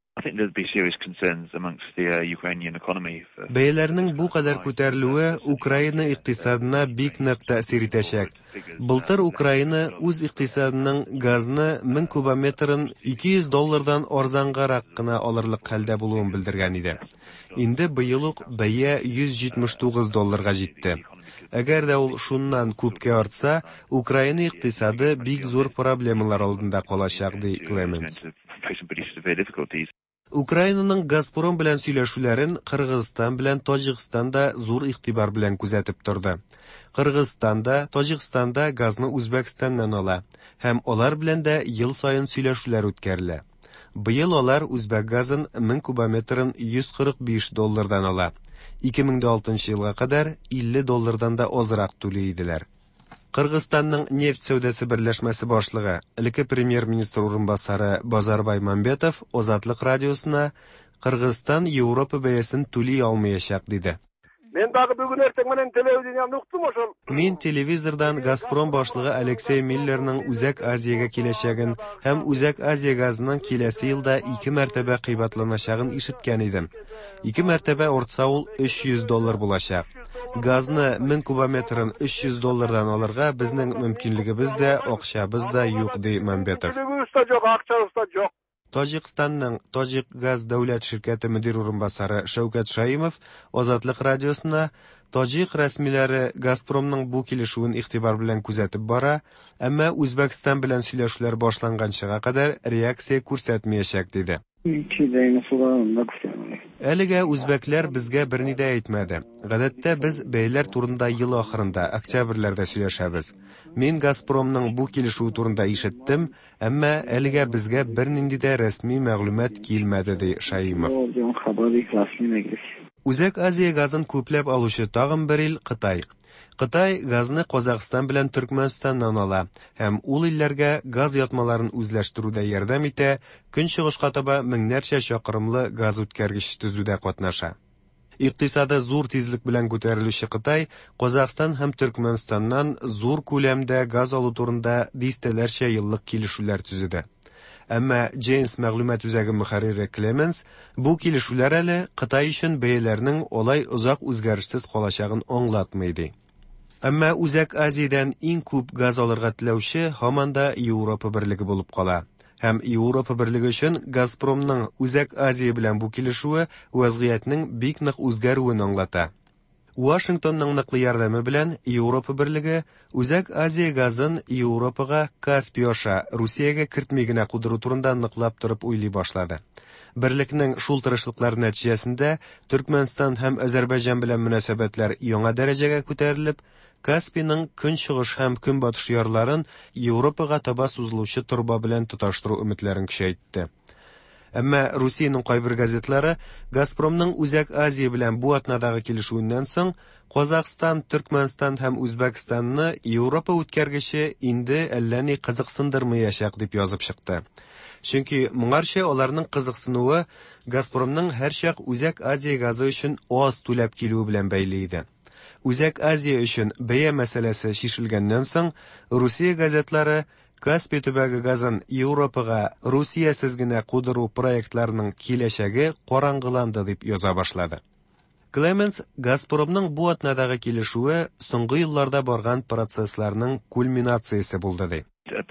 Бәяләрнең бу кадәр күтәрелүе Украина икътисадына бик нык тәэсир итәчәк. Былтыр Украина үз икътисадының газны мең кубометрын ике йөз доллардан арзангарак кына алырлык хәлдә булуын белдергән иде. Инде быел ук бәя йөз җитмеш тугыз долларга җитте. Әгәр дә ул шуннан күпкә артса, Украина икътисады бик зур проблемалар алдында калачак, ди Клеменс. Украинаның Газпром белән сөйләшүләрен Кыргызстан белән Таҗикстан да зур игътибар белән күзәтеп торды. Кыргызстан да, Таҗикстан да газны Үзбәкстаннан ала, һәм алар белән дә ел саен сөйләшүләр үткәрелә. Быел алар Үзбәк газын мең кубометрын йөз кырык биш доллардан ала. ике мең алтынчы елга кадәр илле доллардан да азрак түли иделәр. Кыргызстанның нефть сәүдәсе берләшмәсе башлыгы, элекке премьер-министр урынбасары Базарбай Мамбетов Азатлык радиосына Кыргызстан Европа бәясен түли алмаячак диде. Мен дагы бүгүн эртең менен телевидениеден уктум ошол. Мин телевизордан Газпром башлыгы Алексей Миллерның Үзәк Азиягә киләчәген һәм Үзәк Азия газының киләсе елда ике мәртәбә кыйбатланачагын ишеткән идем. Ике мәртәбә артса ул өч йөз доллар булачак. Газны мең кубометрын өч йөз доллардан алырга безнең мөмкинлегебез дә, акчабыз да юк, ди Мамбетов. Таҗикстанның Таҗик газ дәүләт ширкәте мөдир урынбасары Шәүкәт Шаимов Азатлык радиосына Таҗик рәсмиләре Газпромның бу килешүен игътибар белән күзәтеп бара, әмма Үзбәкстан белән сөйләшүләр башланганчыга кадәр реакция күрсәтмәячәк, диде. Әлегә үзбәкләр безгә берни дә әйтмәде. Гадәттә без бәяләр турында ел ахырында, октябрьләрдә сөйләшәбез. Мин Газпромның бу килешү турында ишеттем, әмма әлегә безгә бернинди дә рәсми мәгълүмат килмәде, ди Шаимов. Үзәк Азия газын күпләп алучы тагын бер ил Кытай. Кытай газны Казакстан белән Төркмәнстаннан ала, һәм ул илләргә газ ятмаларын үзләштерүдә ярдәм итә, көнчыгышка таба меңнәрчә чакрымлы газ үткәргеч төзүдә катнаша. Икътисады зур тизлек белән күтәрелүче Кытай, Казакстан һәм Төркмәнстаннан зур күләмдә газ алу турында дистәләрчә еллык килешүләр төзеде. Әмма Джеймс мәгълүмат үзәге мөхәррире Клеменс бу килешүләр әле Кытай өчен бәяләрнең олай озак үзгәрешсез калачагын аңлатмый, ди. Әмма Үзәк Азиядән иң күп газ алырга теләүче һаман да Европа берлеге булып кала. Һәм Европа берлеге өчен Газпромның Үзәк Азия белән бу килешүе вазгыятьнең бик нык үзгәрүен аңлата. Вашингтонның ныклы ярдәме белән Европа берлеге Үзәк Азия газын Европага Каспий аша Русиягә кертми генә кудыру турында ныклап торып уйлый башлады. Берлекнең шул тырышлыклар нәтиҗәсендә Төркмәнстан һәм Азәрбайҗан белән мөнәсәбәтләр яңа дәрәҗәгә күтәрелеп, Каспийның көнчыгыш һәм көнбатыш ярларын Европага таба сузылучы торба белән тоташтыру өметләрен көчәйтте. Әмма Русиянең кайбер газетлары Газпромның Үзәк Азия белән бу атнадагы килешүеннән соң Казакстан, Төркмәнстан һәм Үзбәкстанны Европа үткәргече инде әллә ни кызыксындырмаячак дип язып чыкты. Чөнки моңарча аларның кызыксынуы Газпромның һәрчак Үзәк Азия газы өчен аз түләп килүе белән бәйле иде. Үзәк Азия өчен бәя мәсьәләсе шишелгәннән соң Русия газетлары Каспий төбәге газын Европага Русиясез генә кудыру проектларының киләчәге караңгыланды дип яза башлады. Клеменс Газпромның бу атнадагы килешүе соңгы елларда барган процессларның кульминациясе булды, ди.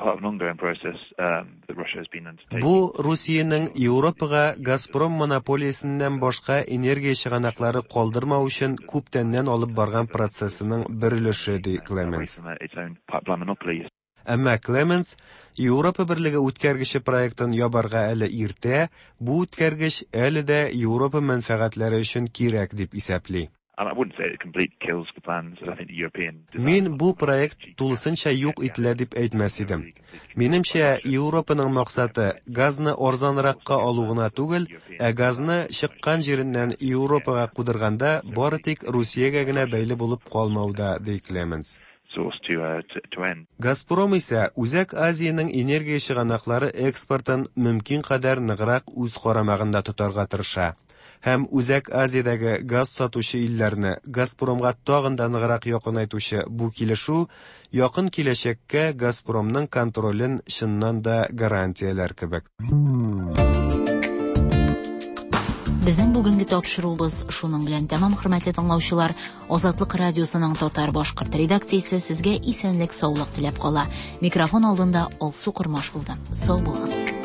Бу Русиянең Европага Газпром монополиясеннән башка энергия чыганаклары калдырмау өчен күптәннән алып барган процессының бер өлеше, ди Клеменс. Әмма Клеменс Европа берлеге үткәргече проектын ябарга әле иртә, бу үткәргеч әле дә Европа мәнфәгатьләре өчен кирәк дип исәпли. Мин бу проект тулысынча юк ителә дип әйтмәс идем. Минемчә, Европаның максаты газны арзанракка алу гына түгел, ә газны чыккан җиреннән Европага кудырганда бары тик Русиягә генә бәйле булып калмауда, ди Клеменс. Газпром исә Үзәк Азияның энергия чыганаклары экспортын мөмкин кадәр ныграк үз карамагында тотарга тырыша. Һәм Үзәк Азиядәге газ сатучы илләрне Газпромга тагын да ныграк якынайтучы бу килешү якын киләчәккә Газпромның контролен чыннан да гарантияләр кебек. Безнең бүгенге тапшыруыбыз шуның белән тәмам, хөрмәтле тыңлаучылар. Азатлык радиосының татар-башкорт редакциясе сезгә исәнлек, саулык теләп кала. Микрофон алдында Алсу Кормаш булды. Сау булыгыз.